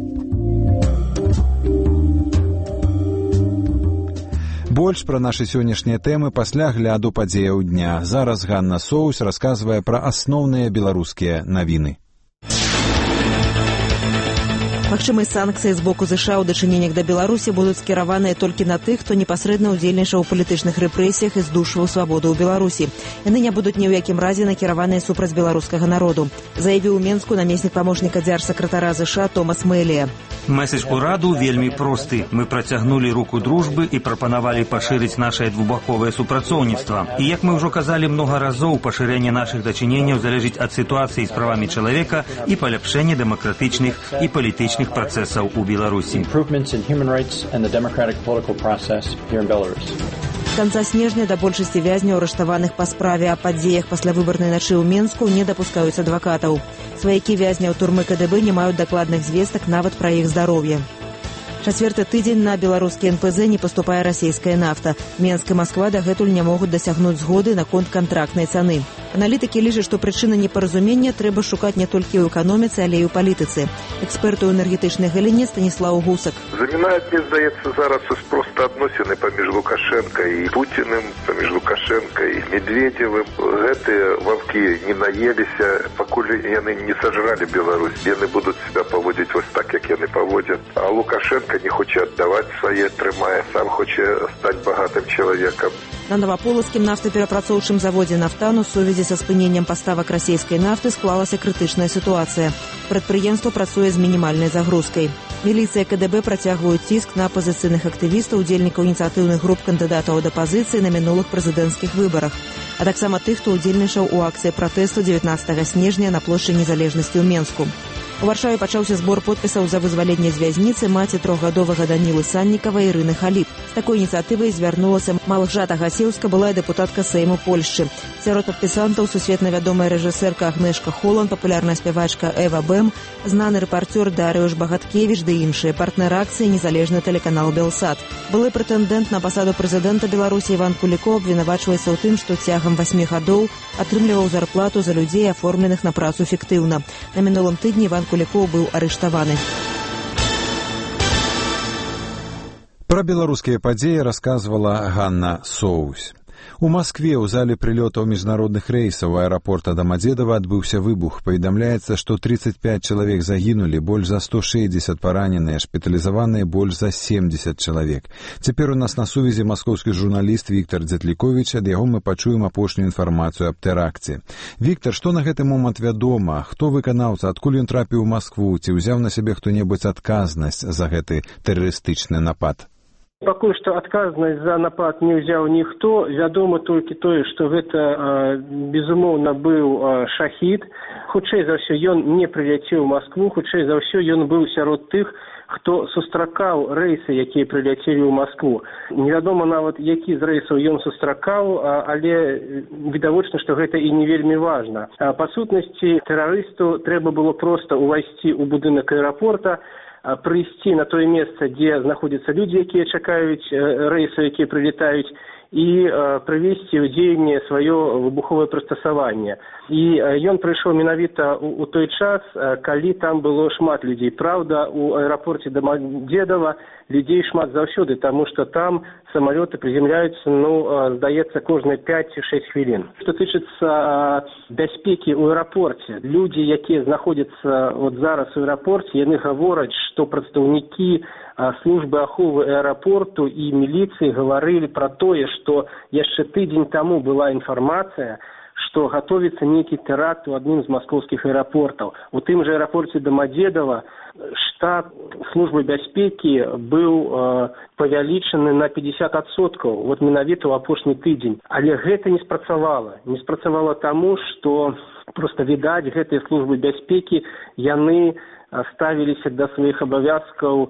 Больш пра нашы сённяшнія тэмы пасля гляду падзеяў дня. Зараз Ганна Соус расказвае пра асноўныя беларускія навіны. Магчымыя санкцыі з боку ЗША ў дачыненнях да Беларусі будуць скіраваныя толькі на тых, хто непасрэдна ўдзельнічаў у палітычных рэпрэсіях і здушваў свабоду ў Беларусі. Яны не будуць ні ў якім разе накіраваныя супраць беларускага народу, заявіў у Менску намеснік памочніка дзяржсакратара ЗША Томас Мэлія. Месседж ураду вельмі просты. Мы працягнулі руку дружбы і прапанавалі пашырыць нашае двухбаковае супрацоўніцтва. І як мы ўжо казалі многа разоў, пашырэнне нашых дачыненняў залежыць ад сітуацыі з правамі чалавека і паляпшэння дэмакратычных і палітычных працэсаў у Беларусі. З канца снежня да большасці вязняў, арыштаваных па справе о падзеях паслявыбарнай начы ў Менску, не дапускаюць адвакатаў. Сваякі вязняў турмы КДБ не маюць дакладных звестак нават пра іх здароўе. Чацвёрты тыдзень на беларускі НПЗ не паступае расійская нафта. Менск і Масква дагэтуль не могуць дасягнуць згоды наконт кантрактнай цаны. Аналітыкі лічаць, што прычына непаразумення трэба шукаць не толькі ў эканоміцы, але і ў палітыцы. Эксперт у энергетычнай галіне Станіслаў Гусак. Замінаюць, мне здаецца, зараз проста адносіны паміж Лукашенко і Путіным, паміж Лукашенко і Медведевым. Гэтыя ваўкі не наеліся, пакуль яны не сажралі Беларусь. Яны будуць себя паводзіць вось так, як яны паводзяць. А Лукашенко не хоче аддаваць свае, трымае, сам хоче стаць багатым чалавекам. На Новополоцкім нафтаперапрацоўчым заводзе «Нафтан» у сувязі са спыненнем паставак расійскай нафты склалася крытычная сітуацыя. Прадпрыемства працуе з мінімальнай загрузкай. Міліцыя КДБ працягваюць ціск на апазіцыйных актывістаў, удзельнікаў ініцыятыўных груп кандыдатаў ад апазіцыі на мінулых прэзідэнцкіх выбарах, а таксама тых, хто ўдзельнічаў у акцыі пратэсту 19 снежня на плошчы Незалежнасці ў Менску. У Варшаве пачаўся збор подпісаў за вызваленне з вязніцы маці трохгадовага Данілы Саннікава Ірыны Халіп. З такой ініцыятывай звярнулася Малгжата Гасеўска, былая дэпутатка Сейму Польшчы. Сярод падпісантаў сусветна вядомая рэжысэрка Агнешка Холланд, папулярная спявачка Эва Бэм, знаны рэпарцёр Дарыуш Багаткевіч ды іншыя, партнер акцыі незалежны тэлеканал Белсат. Былы прэтэндэнт на пасаду прэзідэнта Беларусі Іван Куліко абвінавачваецца ў тым, што цягам 8 гадоў атрымліваў зарплату за людзей, аформленых на працу фіктыўна. На мінулым тыдні Іван Кулікоў быў арыштаваны. Пра беларускія падзеі расказвала Ганна Соусь. У Маскве ў зале прылётаў міжнародных рэйсаў аэрапорта Домодедово адбыўся выбух. Паведамляецца, што 35 чалавек загінулі, больш за 160 параненыя, шпіталізаваныя больш за 70 чалавек. Цяпер у нас на сувязі маскоўскі журналіст Віктор Дзятліковіч, ад яго мы пачуем апошнюю інфармацыю аб тэракце. Віктор, што на гэты момант вядома? Хто выканаўца, адкуль ён трапіў у Маскву? Ці ўзяў на сябе хто-небудзь адказнасць за гэты тэрарыстычны напад? Пакуль што адказнасць за напад не ўзяў ніхто, вядома толькі тое, што гэта, безумоўна, быў шахід. Хутчэй за ўсё, ён не прыляцеў у Маскву, хутчэй за ўсё, ён быў сярод тых, хто сустракаў рэйсы, якія прыляцелі ў Маскву. Невядома нават, які з рэйсаў ён сустракаў, але відавочна, што гэта і не вельмі важна. Па сутнасці, тэрарысту трэба было проста ўвайсці ў будынак аэрапорта, прыйсці на тое месца, дзе знаходзяцца людзі, якія чакаюць рэйсы, якія прылетаюць, і прывесці ў дзеянне сваё выбуховае прыстасаванне. І ён прыйшоў менавіта ў той час, калі там было шмат людзей. Праўда, у аэрапорце Домодедово людзей шмат заўсёды, таму што там самалёты прыземляюцца, здаецца, кожныя 5-6 хвілін. Што тычыцца бяспекі ў аэрапорце, людзі, якія знаходзяцца зараз у аэрапорце, яны гавораць, што прадстаўнікі службы аховы аэрапорту і міліцыі гаварылі пра тое, што яшчэ тыдзень таму была інфармацыя, што гатовіцца нейкі тэракт у адным з маскоўскіх аэрапортаў. У тым жа аэрапорце Домодедово штаб службы бяспекі быў павялічаны на 50%, вот менавіта ў апошні тыдзень. Але гэта не спрацавала. Не спрацавала таму, што проста відаць, гэтыя службы бяспекі, яны ставіліся да сваіх абавязкаў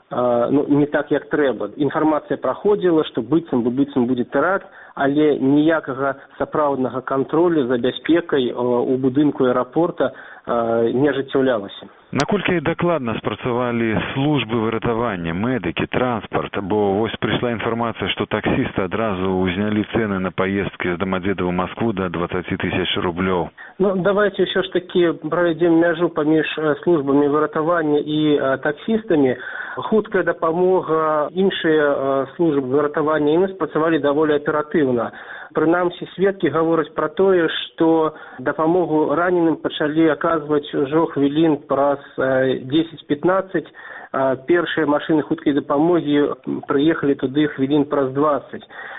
не так, як трэба. Інфармацыя праходзіла, што быццам будзе тэракт, але ніякага сапраўднага кантролю за бяспекай у будынку аэрапорта не ажыццяўлялася. Наколькі дакладна спрацавалі службы выратавання, медыкі, транспарт? Бо вось прыйшла інфармацыя, што таксісты адразу ўзнялі цэны на паездкі з Домодедова ў Маскву да 20 000 рублёў. Давайте ўсё ж такі правядзем мяжу паміж службамі выратавання і таксістамі. Хуткая дапамога, іншыя службы выратавання, яны спрацавалі даволі аператыўна. Прынамсі, сведкі гавораць пра тое, што дапамогу раненым пачалі аказваць ужо хвілін праз 10-15. Першыя машыны хуткай дапамогі прыехалі туды хвілін праз 20.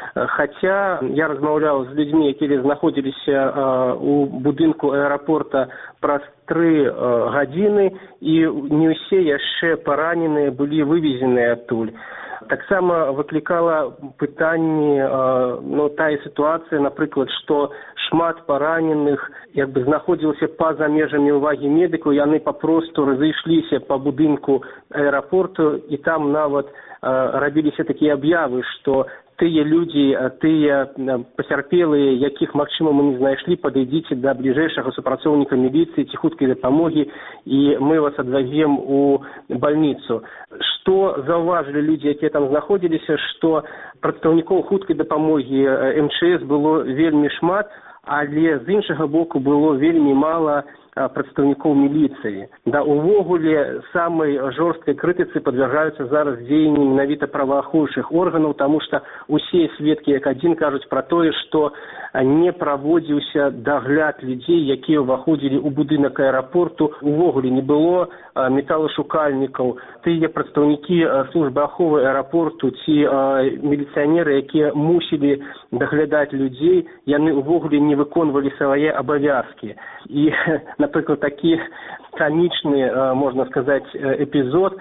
Хаця я размаўляў з людзьмі, якія знаходзіліся у будынку аэрапорта праз 3 гадзіны, і не ўсе яшчэ параненыя былі вывезеныя адтуль. Таксама выклікала пытанні тая сітуацыя, напрыклад, што шмат параненых знаходзілася па-за межамі ўвагі медыкаў, яны папросту разышліся па будынку аэрапорту, і там нават рабіліся такія аб'явы, што тыя людзі, тыя пацярпелыя, якіх, магчыма, мы не знайшлі, падыдзіце да бліжэйшага супрацоўніка міліцыі ці хуткай дапамогі, і мы вас адвязем у бальніцу. Што заўважылі людзі, якія там знаходзіліся, што прадстаўнікоў хуткай дапамогі МЧС было вельмі шмат, але з іншага боку было вельмі мала прадстаўнікоў міліцыі. Увогуле, самай жорсткай крытыцы падвяргаюцца зараз дзеянні менавіта праваахоўчых органаў, таму што усе сведкі як адзін кажуць пра тое, што не праводзіўся дагляд людзей, якія ўваходзілі ў будынак аэрапорту. Увогуле не было металашукальнікаў. Тыя прадстаўнікі службы аховы аэрапорту ці міліцыянеры, якія мусілі даглядаць людзей, яны ўвогуле не выконвалі свае абавязкі. І, напрыклад, такі камічны, можна сказаць, эпізод,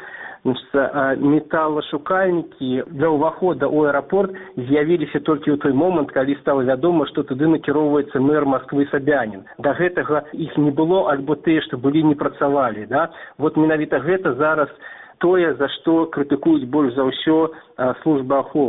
металашукальнікі для ўвахода ў аэрапорт з'явіліся толькі ў той момант, калі стала вядома, што туды накіроўваецца мэр Масквы Собянин. Да гэтага іх не было, альбо тыя, што былі, не працавалі. Вот менавіта гэта зараз тое, за што крытыкуюць больш за ўсё служба аховы.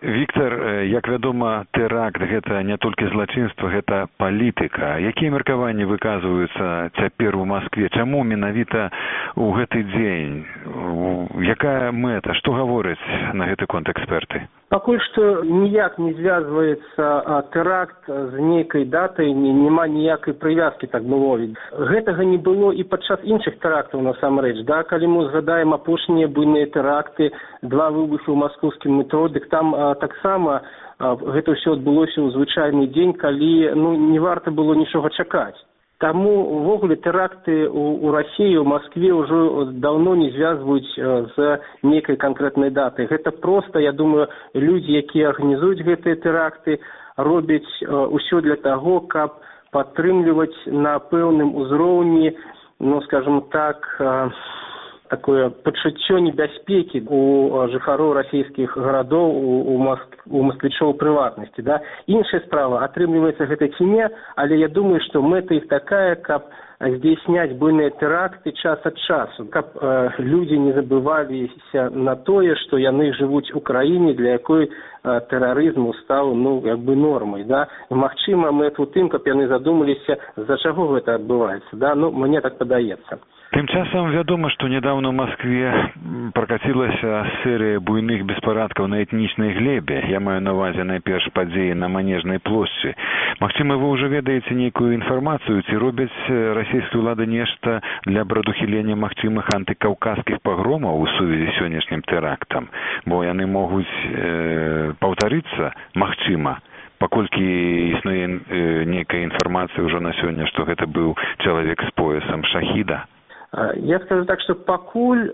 Віктор, як вядома, тэракт гэта не толькі злачынства, гэта палітыка. Якія меркаванні выказваюцца цяпер у Маскве? Чаму менавіта ў гэты дзень? Якая мэта? Што гавораць на гэты конт эксперты? Пакуль што ніяк не звязваецца тэракт з нейкай датай, няма ніякай прывязкі, так бы мовіць. Гэтага не было і падчас іншых тэрактаў насамрэч. Да? Калі мы згадаем апошнія буйныя тэракты, 2 выбухі ў маскоўскім метро, дык там таксама гэта ўсё адбылося ў звычайны дзень, калі не варта было нічога чакаць. Таму увогуле тэракты ў Расіі, у Маскве ўжо даўно не звязваюць з нейкай канкрэтнай датай. Гэта проста, я думаю, людзі, якія арганізуюць гэтыя тэракты, робяць усё для таго, каб падтрымліваць на пэўным узроўні, скажем так, такое пачуццё небяспекі у жыхароў расійскіх гарадоў, у масквічоў прыватнасці. Да? Іншая справа, атрымліваецца гэта ці не, але я думаю, што мэта іх такая, каб здзейсняць буйныя тэракты час ад часу, каб людзі не забываліся на тое, што яны жывуць у краіне, для якой тэрарызм стаў нормай. Да? Магчыма, мэта ў тым, каб яны задумаліся, з-за чаго гэта адбываецца. Да? Мне так падаецца. Тым часам вядома, што нядаўна ў Маскве пракацілася серыя буйных беспарадкаў на этнічнай глебе. Я маю на ўвазе найперш падзеі на Манежнай плошчы. Магчыма, вы ўжо ведаеце нейкую інфармацыю, ці робяць расійскія ўлады нешта для прадухілення магчымых антыкаўказскіх пагромаў у сувязі з сённяшнім тэрактам, бо яны могуць паўтарыцца, магчыма, паколькі існуе нейкая інфармацыя ўжо на сёння, што гэта быў чалавек з поясам шахіда. Я скажу так, что пакуль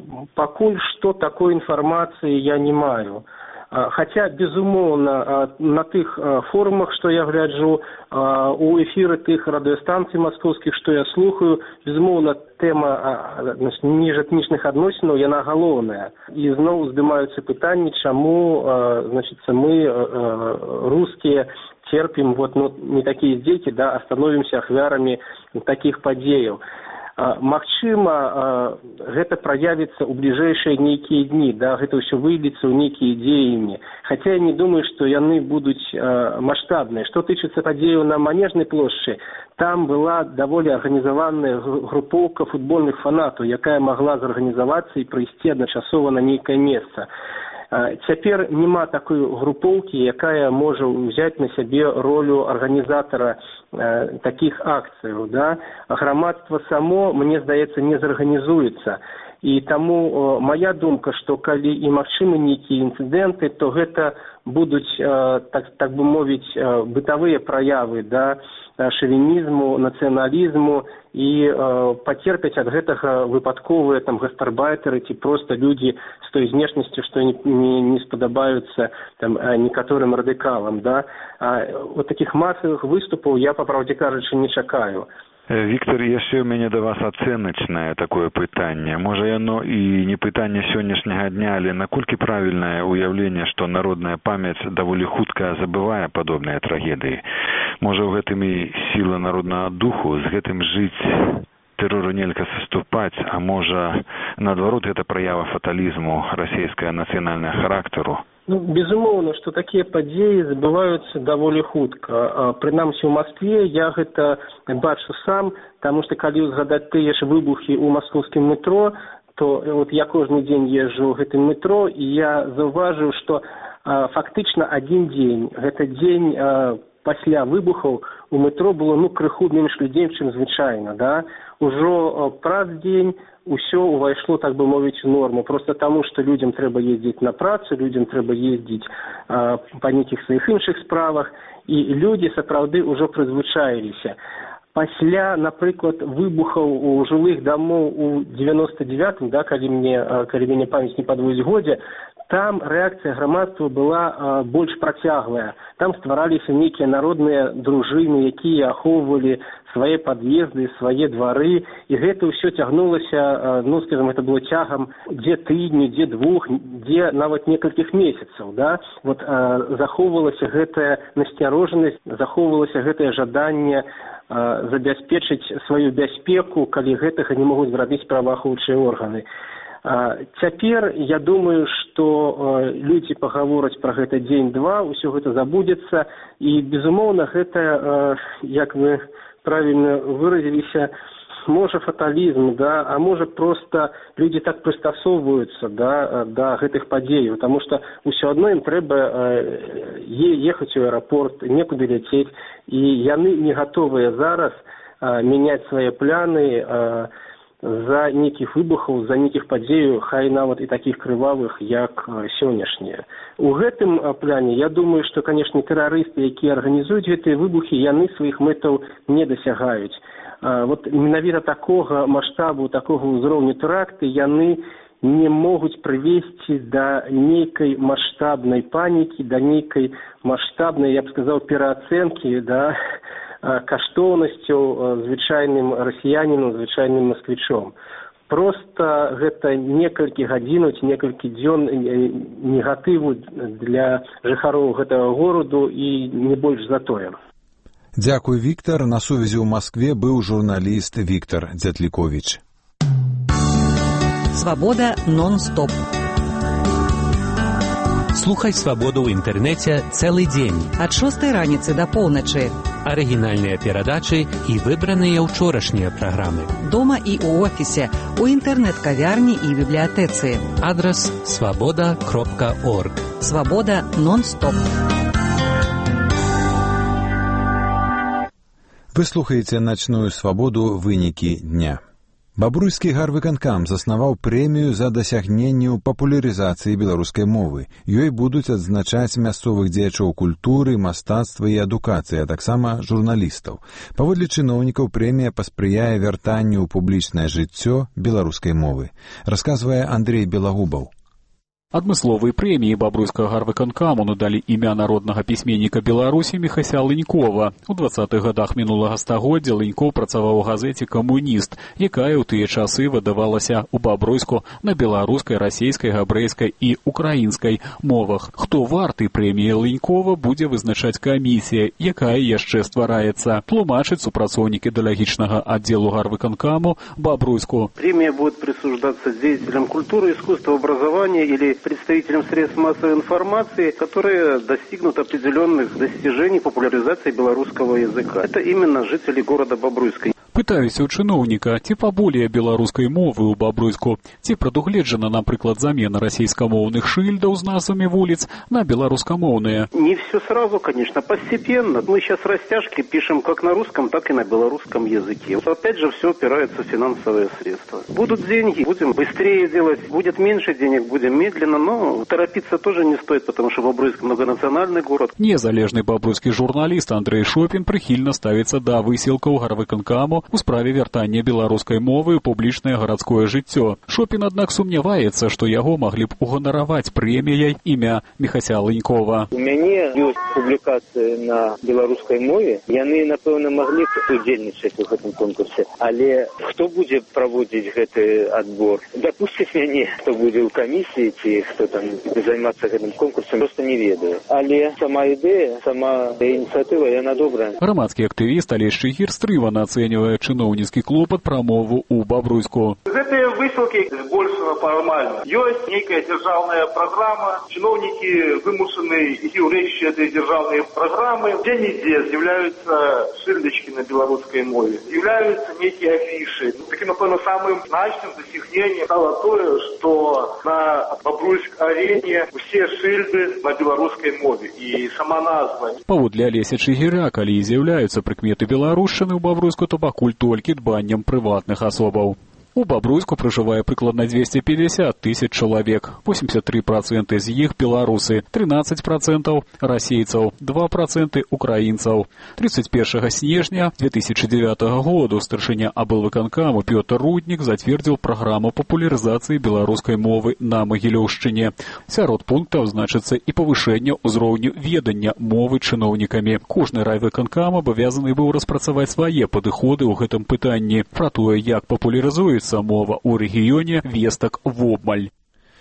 что такой информации я не маю. Хотя, безумоўна, на тых форумах, што я гляджу, у эфіры тых радыёстанцый маскоўскіх, што я слухаю, безумоўна, тэма міжэтнічных адносінаў, яна галоўная. І зноў здымаюцца пытанні, чаму мы, рускія, терпім не такія здзекі, да, а становімся ахвярамі такіх падзеяў. Магчыма, гэта праявіцца ў бліжэйшыя нейкія дні, да, гэта ўсё выйдзецца ў нейкія дзеянні. Хаця я не думаю, што яны будуць маштабныя. Што тычыцца падзеяў на Манежнай плошчы, там была даволі арганізаваная групоўка футбольных фанатаў, якая магла зарганізавацца і прыйсці адначасова на нейкае месца. Цяпер няма такой групоўкі, якая можа ўзяць на сябе ролю арганізатара такіх акцыяў. Да? Грамадства само, мне здаецца, не зарганізуецца. І таму моя думка, што калі і магчымы нейкія інцыдэнты, то гэта будуць, так бы мовіць, бытавыя праявы, да, шавінізму, нацыяналізму, і пацерпяць ад гэтага выпадковыя гастарбайтары ці проста людзі з той знешнасцю, што не спадабаюцца некаторым радыкалам. Да? От такіх масавых выступаў я, па праўдзе кажучы, не чакаю. Віктор, яшчэ ў мяне да вас ацэначнае такое пытанне. Можа, яно і не пытанне сённяшняга дня, але наколькі правільнае ўяўленне, што народная памяць даволі хутка забывае падобныя трагедыі. Можа, ў гэтым і сіла народнага духу, з гэтым жыць тэрору нельга саступаць, а можа, наадварот, гэта праява фаталізму расійскага нацыянальнага характару. Безумоўна, што такія падзеі забываюцца даволі хутка. Прынамсі, ў Маскве я гэта бачу сам, таму што калі згадаць тыя ж выбухі ў маскоўскім метро, то я кожны дзень езджу ў гэтым метро, і я заўважыў, што фактычна адзін дзень, гэта дзень пасля выбухаў у метро было крыху менш людзей, чым звычайна. Да? Ужо праз дзень усё увайшло, так бы мовіць, у норму. Просто таму, што людзям трэба ездзіць на працу, людзям трэба ездзіць па нейкіх сваіх іншых справах, і людзі сапраўды ўжо прызвычаіліся. Пасля, напрыклад, выбухаў у жылых дамоў у 99-м, да, калі мяне памяць не падводзіць годзе, там рэакцыя грамадства была больш працяглая. Там ствараліся нейкія народныя дружыны, якія ахоўвалі свае пад'езды, свае двары, і гэта ўсё цягнулася, скажем, это было цягам дзе тыдні, дзе двух, дзе нават некалькіх месяцаў. Да? Захоўвалася гэтая насцярожанасць, захоўвалася гэтае жаданне забяспечыць сваю бяспеку, калі гэтага не могуць зрабіць праваахоўчыя органы. Цяпер я думаю, што людзі пагавораць пра гэта дзень-два, ўсё гэта забудзецца, і, безумоўна, гэта, як вы правільна выразіліся, можа фаталізм, да, а можа проста людзі так прыстасоўваюцца да гэтых падзей, потому што ўсё адно ім трэба ехаць у аэрапорт, некуды ляцець, і яны не гатовыя зараз мяняць свае пляны за нейкіх выбухаў, за нейкіх падзеяў, хай нават і такіх крывавых, як сённяшнія. У гэтым пляне, я думаю, што, канешне, тэрарысты, якія арганізуюць гэтыя выбухі, яны сваіх мэтаў не дасягаюць. Вот менавіта такога маштабу, такога ўзроўню тэракты яны не могуць прывесці да нейкай маштабнай панікі, да нейкай маштабнай, я б сказаў, пераацэнкі, да, каштоўнасцяў звычайным расіянінам, звычайным масквічом. Проста гэта некалькі гадзінаў ці некалькі дзён негатыву для жыхароў гэтага гораду і не больш за тое. Дзякуй, Віктор. На сувязі ў Маскве быў журналіст Віктор Дзятліковіч. Свабода нон-стоп. Слухай «Свабоду» ў інтэрнэце цэлы дзень. Ад 6 раніцы да поўначы. Арыгінальныя перадачы і выбраныя ўчорашнія праграмы. Дома і ў офісе, у інтэрнэт-кавярні і бібліятэцы. Адрас свабода.орг. Свабода нон-стоп. Вы слухаеце «Начную свабоду» вынікі дня. Бабруйскі гарвыканкам заснаваў прэмію за дасягненне ў папулярызацыі беларускай мовы. Ёй будуць адзначаць мясцовых дзеячоў культуры, мастацтва і адукацыі, а таксама журналістаў. Паводле чыноўнікаў прэмія паспрыяе вяртанню ў публічнае жыццё беларускай мовы. Расказвае Андрей Белагубаў. Адмысловай прэміі бабруйскага гарвыканкаму надалі імя народнага пісьменніка Беларусі Міхася Лынькова. У 20-х годах мінулага стагоддзя Лынькоў працаваў у газеце «Камуніст», якая ў тыя часы выдавалася ў Бабруйску на беларускай, расейскай, габрэйскай і украінскай мовах. Хто варты прэміі Лынькова, будзе вызначаць камісія, якая яшчэ ствараецца. Тлумачыць супрацоўнік ідэалагічнага аддзелу гарвыканкаму Бабруйску. Премия будет присуждаться деятелям культуры, искусства, образования или представителям средств массовой информации, которые достигнут определенных достижений популяризации белорусского языка. Это именно жители города Бобруйска. Пытаюся ў чыноўніка, ці паболее беларускай мовы ў Бабруйску, ці прадугледжана, напрыклад, замена расійскамоўных шыльдаў з назвамі вуліц на беларускамоўныя. Не все сразу, конечно, постепенно. Мы сейчас растяжки пишем как на русском, так и на белорусском языке. Опять же, все опирается в финансовые средства. Будут деньги, будем быстрее делать, будет меньше денег, будем медленно, но торопиться тоже не стоит, потому что Бобруйск многонациональный город. Незалежны бабруйскі журналіст Андрей Шопін прыхільна ставіцца да высілкаў гарвыканкаму у справе вяртання беларускай мовы ў публічнае гарадское жыццё. Шопін, аднак, сумняваецца, што яго маглі б уганараваць прэміяй імя Міхася Лынькова. У мяне ёсць публікацыі на беларускай мове. Яны, напэўна, маглі б удзельнічаць у гэтым конкурсе. Але хто будзе праводзіць гэты адбор? Дапусціць мяне, хто будзе ў камісіі ці хто там займацца гэтым конкурсам, проста не ведаю. Але сама ідэя, сама ініцыятыва, яна добрая. Грамадскі актывіст Алесь Чыгір стрывана ацэньвае чыноўніцкі клопат пра мову ў Бабруйску. Гэтыя высылкі больш фармальна. Ёсць нейкая дзяржаўная праграма, чыноўнікі вымушаны ісці ў рэчы этой дзяржаўнай праграмы. Дзе-нідзе з'яўляюцца шыльдачкі на беларускай мове, з'яўляюцца нейкія афішы. Такім, напэўна, самым значным дасягненнем стала тое, што на Бабруйск-арене усе шыльды на беларускай мове і сама назва. Паводле Алеся Чыгіра, калі і з'яўляюцца прыкметы беларушчыны ў Бабруйску, то пакуль толькі дбаннем прыватных асобаў. У Бабруйску проживае прыкладна 250 тысяч чалавек. 83% з іх беларусы, 13% расейцаў, 2% украінцаў. 31 снежня 2009 году старшыня аблвыканкаму Пётр Руднік зацвердзіў праграму папулярызацыі беларускай мовы на Магілёўшчыне. Сярод пунктаў значыцца і павышэнне ўзроўню ведання мовы чыноўнікамі. Кожны райвыканкам абавязаны быў распрацаваць свае падыходы ў гэтым пытанні. Пра тое, як папулярызуецца мова ў рэгіёне, вестак вобмаль.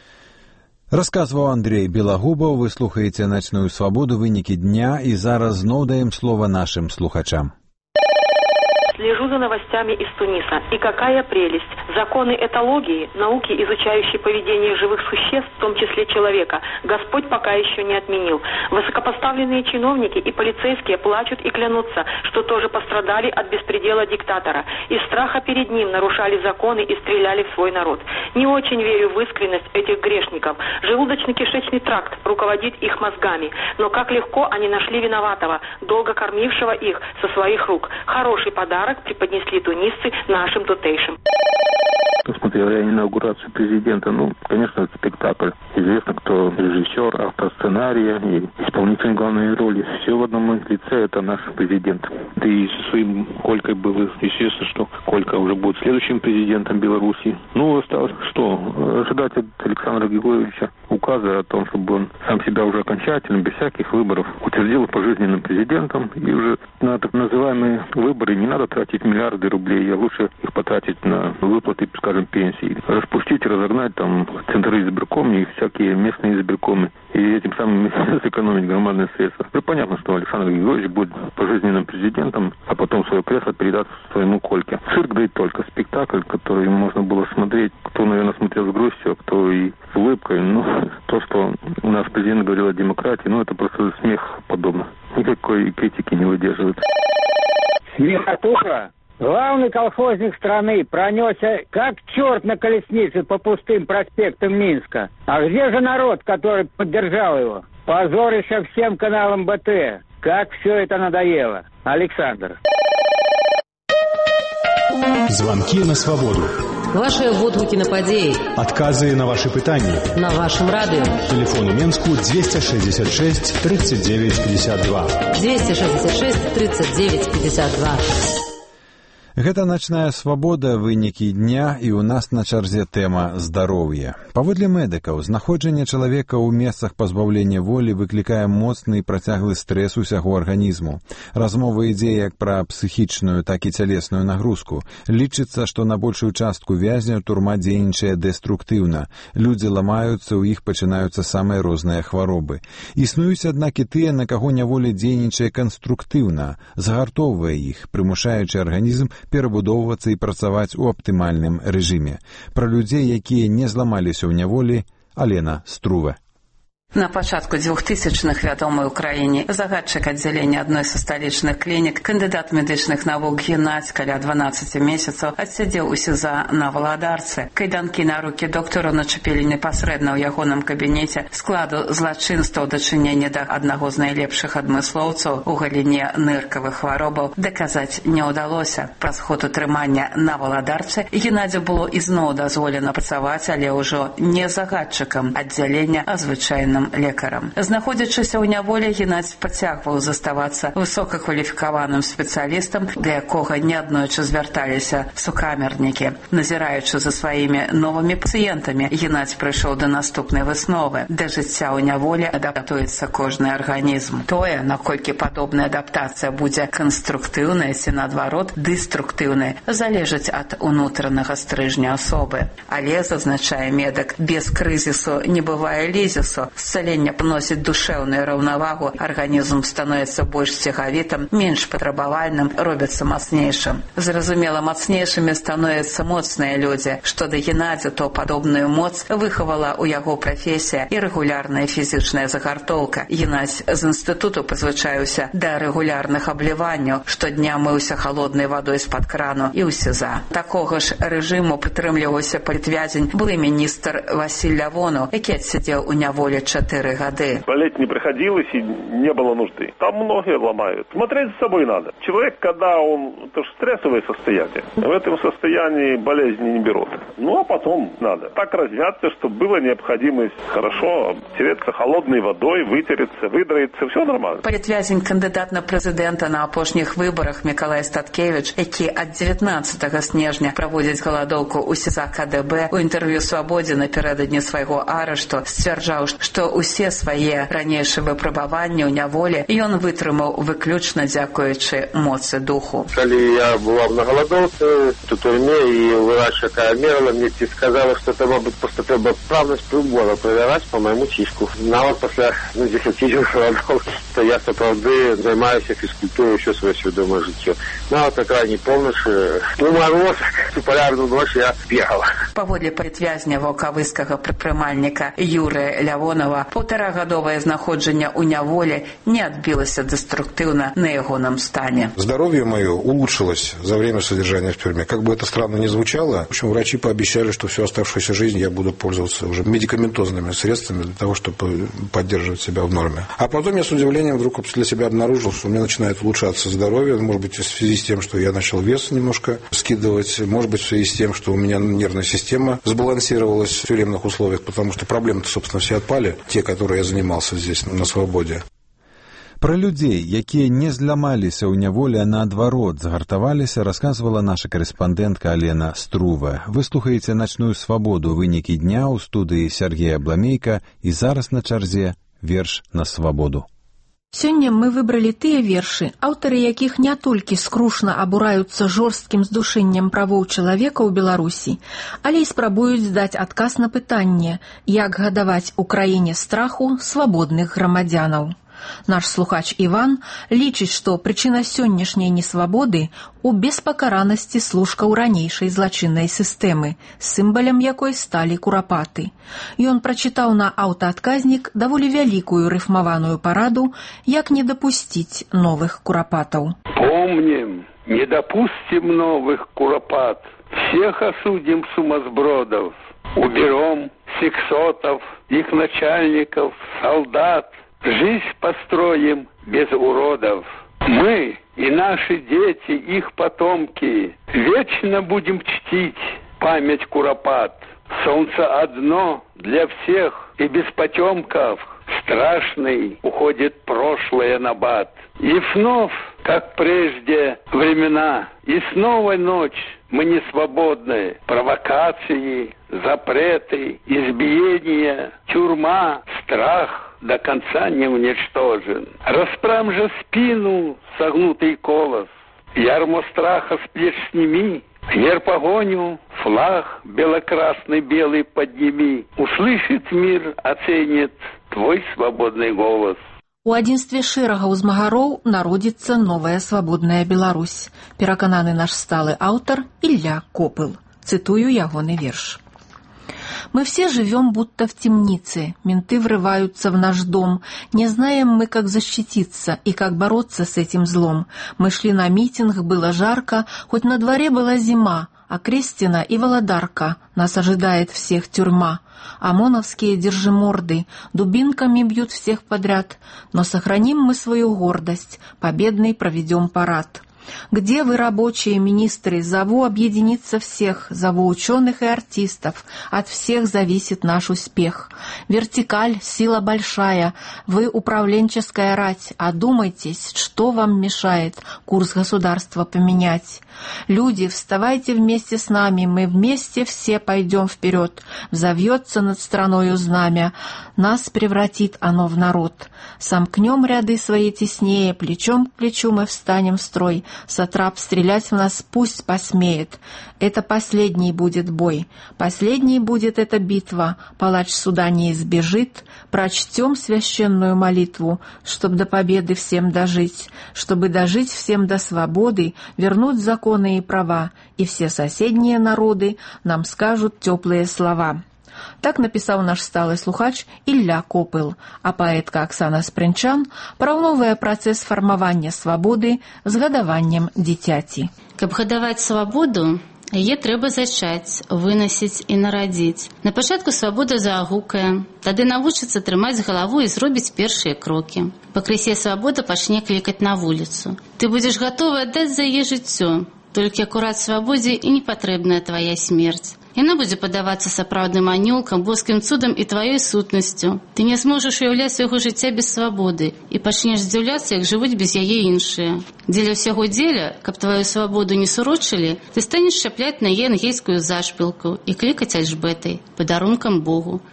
Расказваў Андрей Белагубаў. Вы слухаеце «Начную свабоду», вынікі дня, і зараз зноў даем слова нашым слухачам. Слежу за новостями из Туниса. И какая прелесть. Законы этологии, науки, изучающие поведение живых существ, в том числе человека, Господь пока еще не отменил. Высокопоставленные чиновники и полицейские плачут и клянутся, что тоже пострадали от беспредела диктатора. Из страха перед ним нарушали законы и стреляли в свой народ. Не очень верю в искренность этих грешников. Желудочно-кишечный тракт руководит их мозгами. Но как легко они нашли виноватого, долго кормившего их со своих рук. Хороший подарок преподнесли тунисцы нашим тутейшим. Посмотрел я инаугурацию президента. Конечно, это спектакль. Известно, кто режиссер, автор сценария и исполнитель главной роли. Все в одном лице – это наш президент. Да и со своим Колькой было естественно, что Колька уже будет следующим президентом Беларуси. Осталось что? Ожидать от Александра Григорьевича указа о том, чтобы он сам себя уже окончательно, без всяких выборов, утвердил пожизненным президентом. И уже на так называемые выборы не надо тратить миллиарды рублей, а лучше их потратить на выплаты, скажем, пенсии. Распустить, разогнать там центры избирком и всякие местные избиркомы. И этим самым сэкономить громадные средства. Понятно, что Александр Григорьевич будет пожизненным президентом, а потом свое кресло передаст своему Кольке. Цирк, да и только спектакль, который можно было смотреть. Кто, наверное, смотрел с грустью, а кто и с улыбкой. То, что наш президент говорил о демократии, это просто смех подобно. Никакой критики не выдерживает. Смехотуха. Главный колхозник страны пронесся как черт на колеснице по пустым проспектам Минска. А где же народ, который поддержал его? Позорище всем каналам БТ. Как все это надоело. Александр. Звонки на свободу. Ваши водгуки на подеи. Отказы на ваши пытания. На вашем радио. Телефон у Менску 266 39 52. 266 39 52. Гэта начная свабода, вынікі дня, і ў нас на чарзе тэма здароўя. Паводле медыкаў, знаходжанне чалавека ў месцах пазбаўлення волі выклікае моцны і працяглы стрэс усяго арганізму. Размова ідзе як пра псіхічную, так і цялесную нагрузку. Лічыцца, што на большую частку вязняў турма дзейнічае дэструктыўна. Людзі ламаюцца, у іх пачынаюцца самыя розныя хваробы. Існуюць, аднак, і тыя, на каго няволя дзейнічае канструктыўна, загартоўвае іх, прымушаючы арганізм перабудоўвацца і працаваць у аптымальным рэжыме. Пра людзей, якія не зламаліся ў няволі, Алена Струва. На пачатку 2000-х вядомы ў краіне загадчык аддзялення адной са сталічных клінік, кандыдат медычных навук Геннадзь каля 12 месяцаў адсядзеў у СІЗА на Валадарцы. Кайданкі на рукі доктару начапілі непасрэдна ў ягоным кабінеце. Складу злачынства ў дачыненні да аднаго з найлепшых адмыслоўцаў у галіне ныркавых хваробаў даказаць не ўдалося. Праз год утрымання на Валадарцы Геннадзю было ізноў дазволена працаваць, але ўжо не загадчыкам аддзялення, а звычайным лекарам. Знаходзячыся ў няволі, Геннадзь працягваў заставацца высокакваліфікаваным спецыялістам, да якога неаднойчы звярталіся сукамернікі. Назіраючы за сваімі новымі пацыентамі, Геннадзь прыйшоў да наступнай высновы. Да жыцця ў няволі адаптуецца кожны арганізм. Тое, наколькі падобная адаптацыя будзе канструктыўнай ці, наадварот, дэструктыўнай, залежыць ад унутранага стрыжня асобы. Але, зазначае медык, без крызісу не бывае лізісу. Исцеление приносит душевную раўнавагу, организм становится больш цягавітым, менш патрабавальным, робіцца мацнейшым. Зразумела, мацнейшымі становятся моцныя людзі, што да Геннадзя то падобную моц выхавала ў яго прафесія і рэгулярная фізічная загартоўка. Геннадзь з інстытуту прызвычаіўся да рэгулярных абліванняў, штодня мыўся халоднай вадой з-пад крану і ў СІЗА. Такога ж рэжыму прытрымліваўся палітвязень былы міністр Васіль Лявонаў, які адсядзеў у няволі 4 годы. Болеть не приходилось и не было нужды. Там многие ломают. Смотреть за собой надо. Человек, когда это же стрессовое состояние, в этом состоянии болезни не берут. А потом надо так размяться, чтобы была необходимость хорошо обтереться холодной водой, вытереться, выдроиться. Все нормально. Палітвязень, кандидат на президента на апошніх выборах Миколай Статкевич, які ад 19 снежня праводзіць галадоўку ў СІЗА КДБ, у інтэрв'ю «Свабодзе» напярэдадні свайго арышту сцвярджаў, што ўсе свае ранейшыя выпрабаванні ў няволі ён вытрымаў выключна дзякуючы моцы духу. Калі я бывал на голодовце, в тюрьме, и врач такая мерила, мне сказала, что это, может быть, просто треба правность прибора проверять по моему тиску. Нават после 10 дней голодов, то я, правда, занимаюсь физкультурой еще свое сведомое житье. Нават на крайней полночи, у мороз, всю полярную ночь я бегал. Паводле палітвязня ваўкавыскага прадпрымальніка Юрыя Лявонова, полтарагадовае знаходжанне ў няволі не адбілася деструктивно на ягоном стане. Здоровье мое улучшилось за время содержания в тюрьме. Как бы это странно ни звучало, в общем, врачи пообещали, что всю оставшуюся жизнь я буду пользоваться уже медикаментозными средствами для того, чтобы поддерживать себя в норме. А потом я с удивлением вдруг для себя обнаружил, что у меня начинает улучшаться здоровье. Может быть, в связи с тем, что я начал вес немножко скидывать. Может быть, в связи с тем, что у меня нервная система сбалансировалась в тюремных условиях, потому что проблемы-то, собственно, все отпали, те, которые я занимался здесь на свободе. Пра людзей, якія не зламаліся ў няволі, а наадварот загартаваліся, расказвала наша карэспандэнтка Алена Струва. Выслухаеце «Начную свабоду» вынікі дня ў студыі Сергея Бламейка, і зараз на чарзе верш на свабоду. Сёння мы выбралі тыя вершы, аўтары якіх не толькі скрушна абураюцца жорсткім здушэннем правоў чалавека ў Беларусі, але і спрабуюць даць адказ на пытанне, як гадаваць у краіне страху свабодных грамадзянаў. Наш слухач Іван лічыць, што прычына сённяшняй несвабоды у беспакаранасці служкаў ранейшай злачыннай сістэмы, сімвалам якой сталі курапаты. Ён прачытаў на аўтаадказнік даволі вялікую рыфмаваную параду, як не дапусціць новых курапатаў. Помним, не допустим новых куропат, всех осудим сумасбродов, уберем сексотов, их начальников, солдат, жизнь построим без уродов. Мы и наши дети, их потомки, вечно будем чтить память куропат. Солнце одно для всех, и без потемков страшный уходит прошлое на бат. И вновь, как прежде времена, и снова ночь мы не свободны. Провокации, запреты, избиения, тюрьма, страх до конца не уничтожен. Расправь же спину, согнутый колос, ярмо страха с плеч сними, герб огоню, флаг белокрасный белый подними. Услышит мир, оценит твой свободный голос. У адзінстве шэрагаў змагароў народзіцца новая свабодная Беларусь, перакананы наш сталы аўтар Илья Копыл. Цитую ягоны верш. Мы все живем будто в темнице, менты врываются в наш дом, не знаем мы, как защититься и как бороться с этим злом. Мы шли на митинг, было жарко, хоть на дворе была зима, а Крестина и Володарка, нас ожидает всех тюрьма. ОМОНовские держиморды дубинками бьют всех подряд, но сохраним мы свою гордость, победный проведем парад. Где вы, рабочие министры? Зову объединиться всех, зову ученых и артистов. От всех зависит наш успех. Вертикаль, сила большая, вы управленческая рать. Одумайтесь, что вам мешает курс государства поменять. Люди, вставайте вместе с нами, мы вместе все пойдем вперед. Взовьется над страною знамя, нас превратит оно в народ. Сомкнем ряды свои теснее, плечом к плечу мы встанем в строй. Сатрап стрелять в нас пусть посмеет. Это последний будет бой, последней будет эта битва. Палач суда не избежит. Прочтем священную молитву, чтоб до победы всем дожить, чтобы дожить всем до свободы, вернуть законы и права, и все соседние народы нам скажут теплые слова. Так написаў наш сталы слухач Ілля Копыл, а паэтка Аксана Спрынчан параўноўвае працэс фармавання свабоды з гадаваннем дзіцяці. Каб гадаваць свабоду, яе трэба зачаць, вынасіць і нарадзіць. На пачатку свабода заагукае, тады навучыцца трымаць галаву і зробіць першыя крокі. Пакрысе свабода пачне клікаць на вуліцу. Ты будзеш гатовы аддаць за яе жыццё, толькі акурат свабодзе і не патрэбная твая смерць. Яна будзе падавацца сапраўдным анёлкам, боскім цудам і тваёй сутнасцю. Ты не зможаш уяўляць свайго жыцця без свабоды і пачнеш здзіўляцца, як жывуць без яе іншыя. Дзеля ўсяго дзеля, каб тваю свабоду не сурочылі, ты станеш шчапляць на яе ангельскую зашпілку і клікаць альжбетай, падарункам Богу.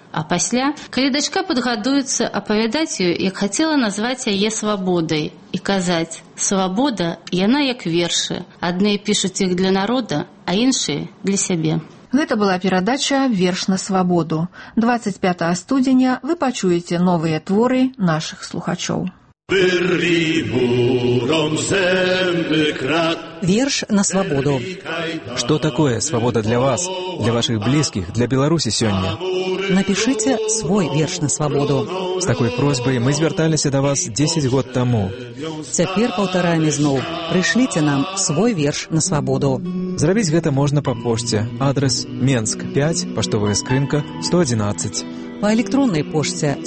А пасля, калі дачка падгадуецца, апавядаць ёй, як хацела назваць яе свабодай і казаць: «Свабода, яна як вершы. Адныя пішуць іх для народа, а іншыя для сябе». Гэта была перадача «Верш на свабоду». 25 студзеня вы пачуеце новыя творы нашых слухачоў. Верш на свободу. Что такое свобода для вас, для ваших близких, для Беларуси сегодня? Напишите свой верш на свободу. С такой просьбой мы зверталіся до вас 10 год тому. Цяпер паўтараем зноў. Прышліце нам свой верш на свободу. Зрабіць гэта можна па пошце. Адрес Менск 5, паштовая скрынка 111. По электронной почте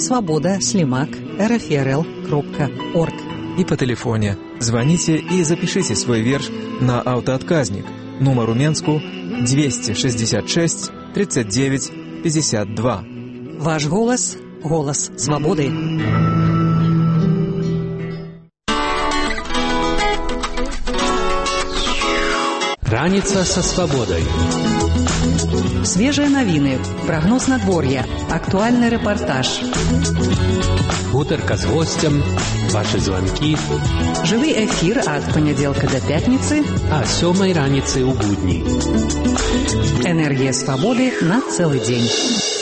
svoboda@rfrl.org. И по телефоне. Звоните и запишите свой верш на автоотказник. Номер у Менску 266 39 52. Ваш голос – голос свободы. Раніца са свабодай. Свежие новины, прогноз надворья, актуальный репортаж. Гутарка з гостем, ваши звонки. Живый эфир от понеделька до пятницы. А 7 раніцы у будні. Энергия свободы на целый день.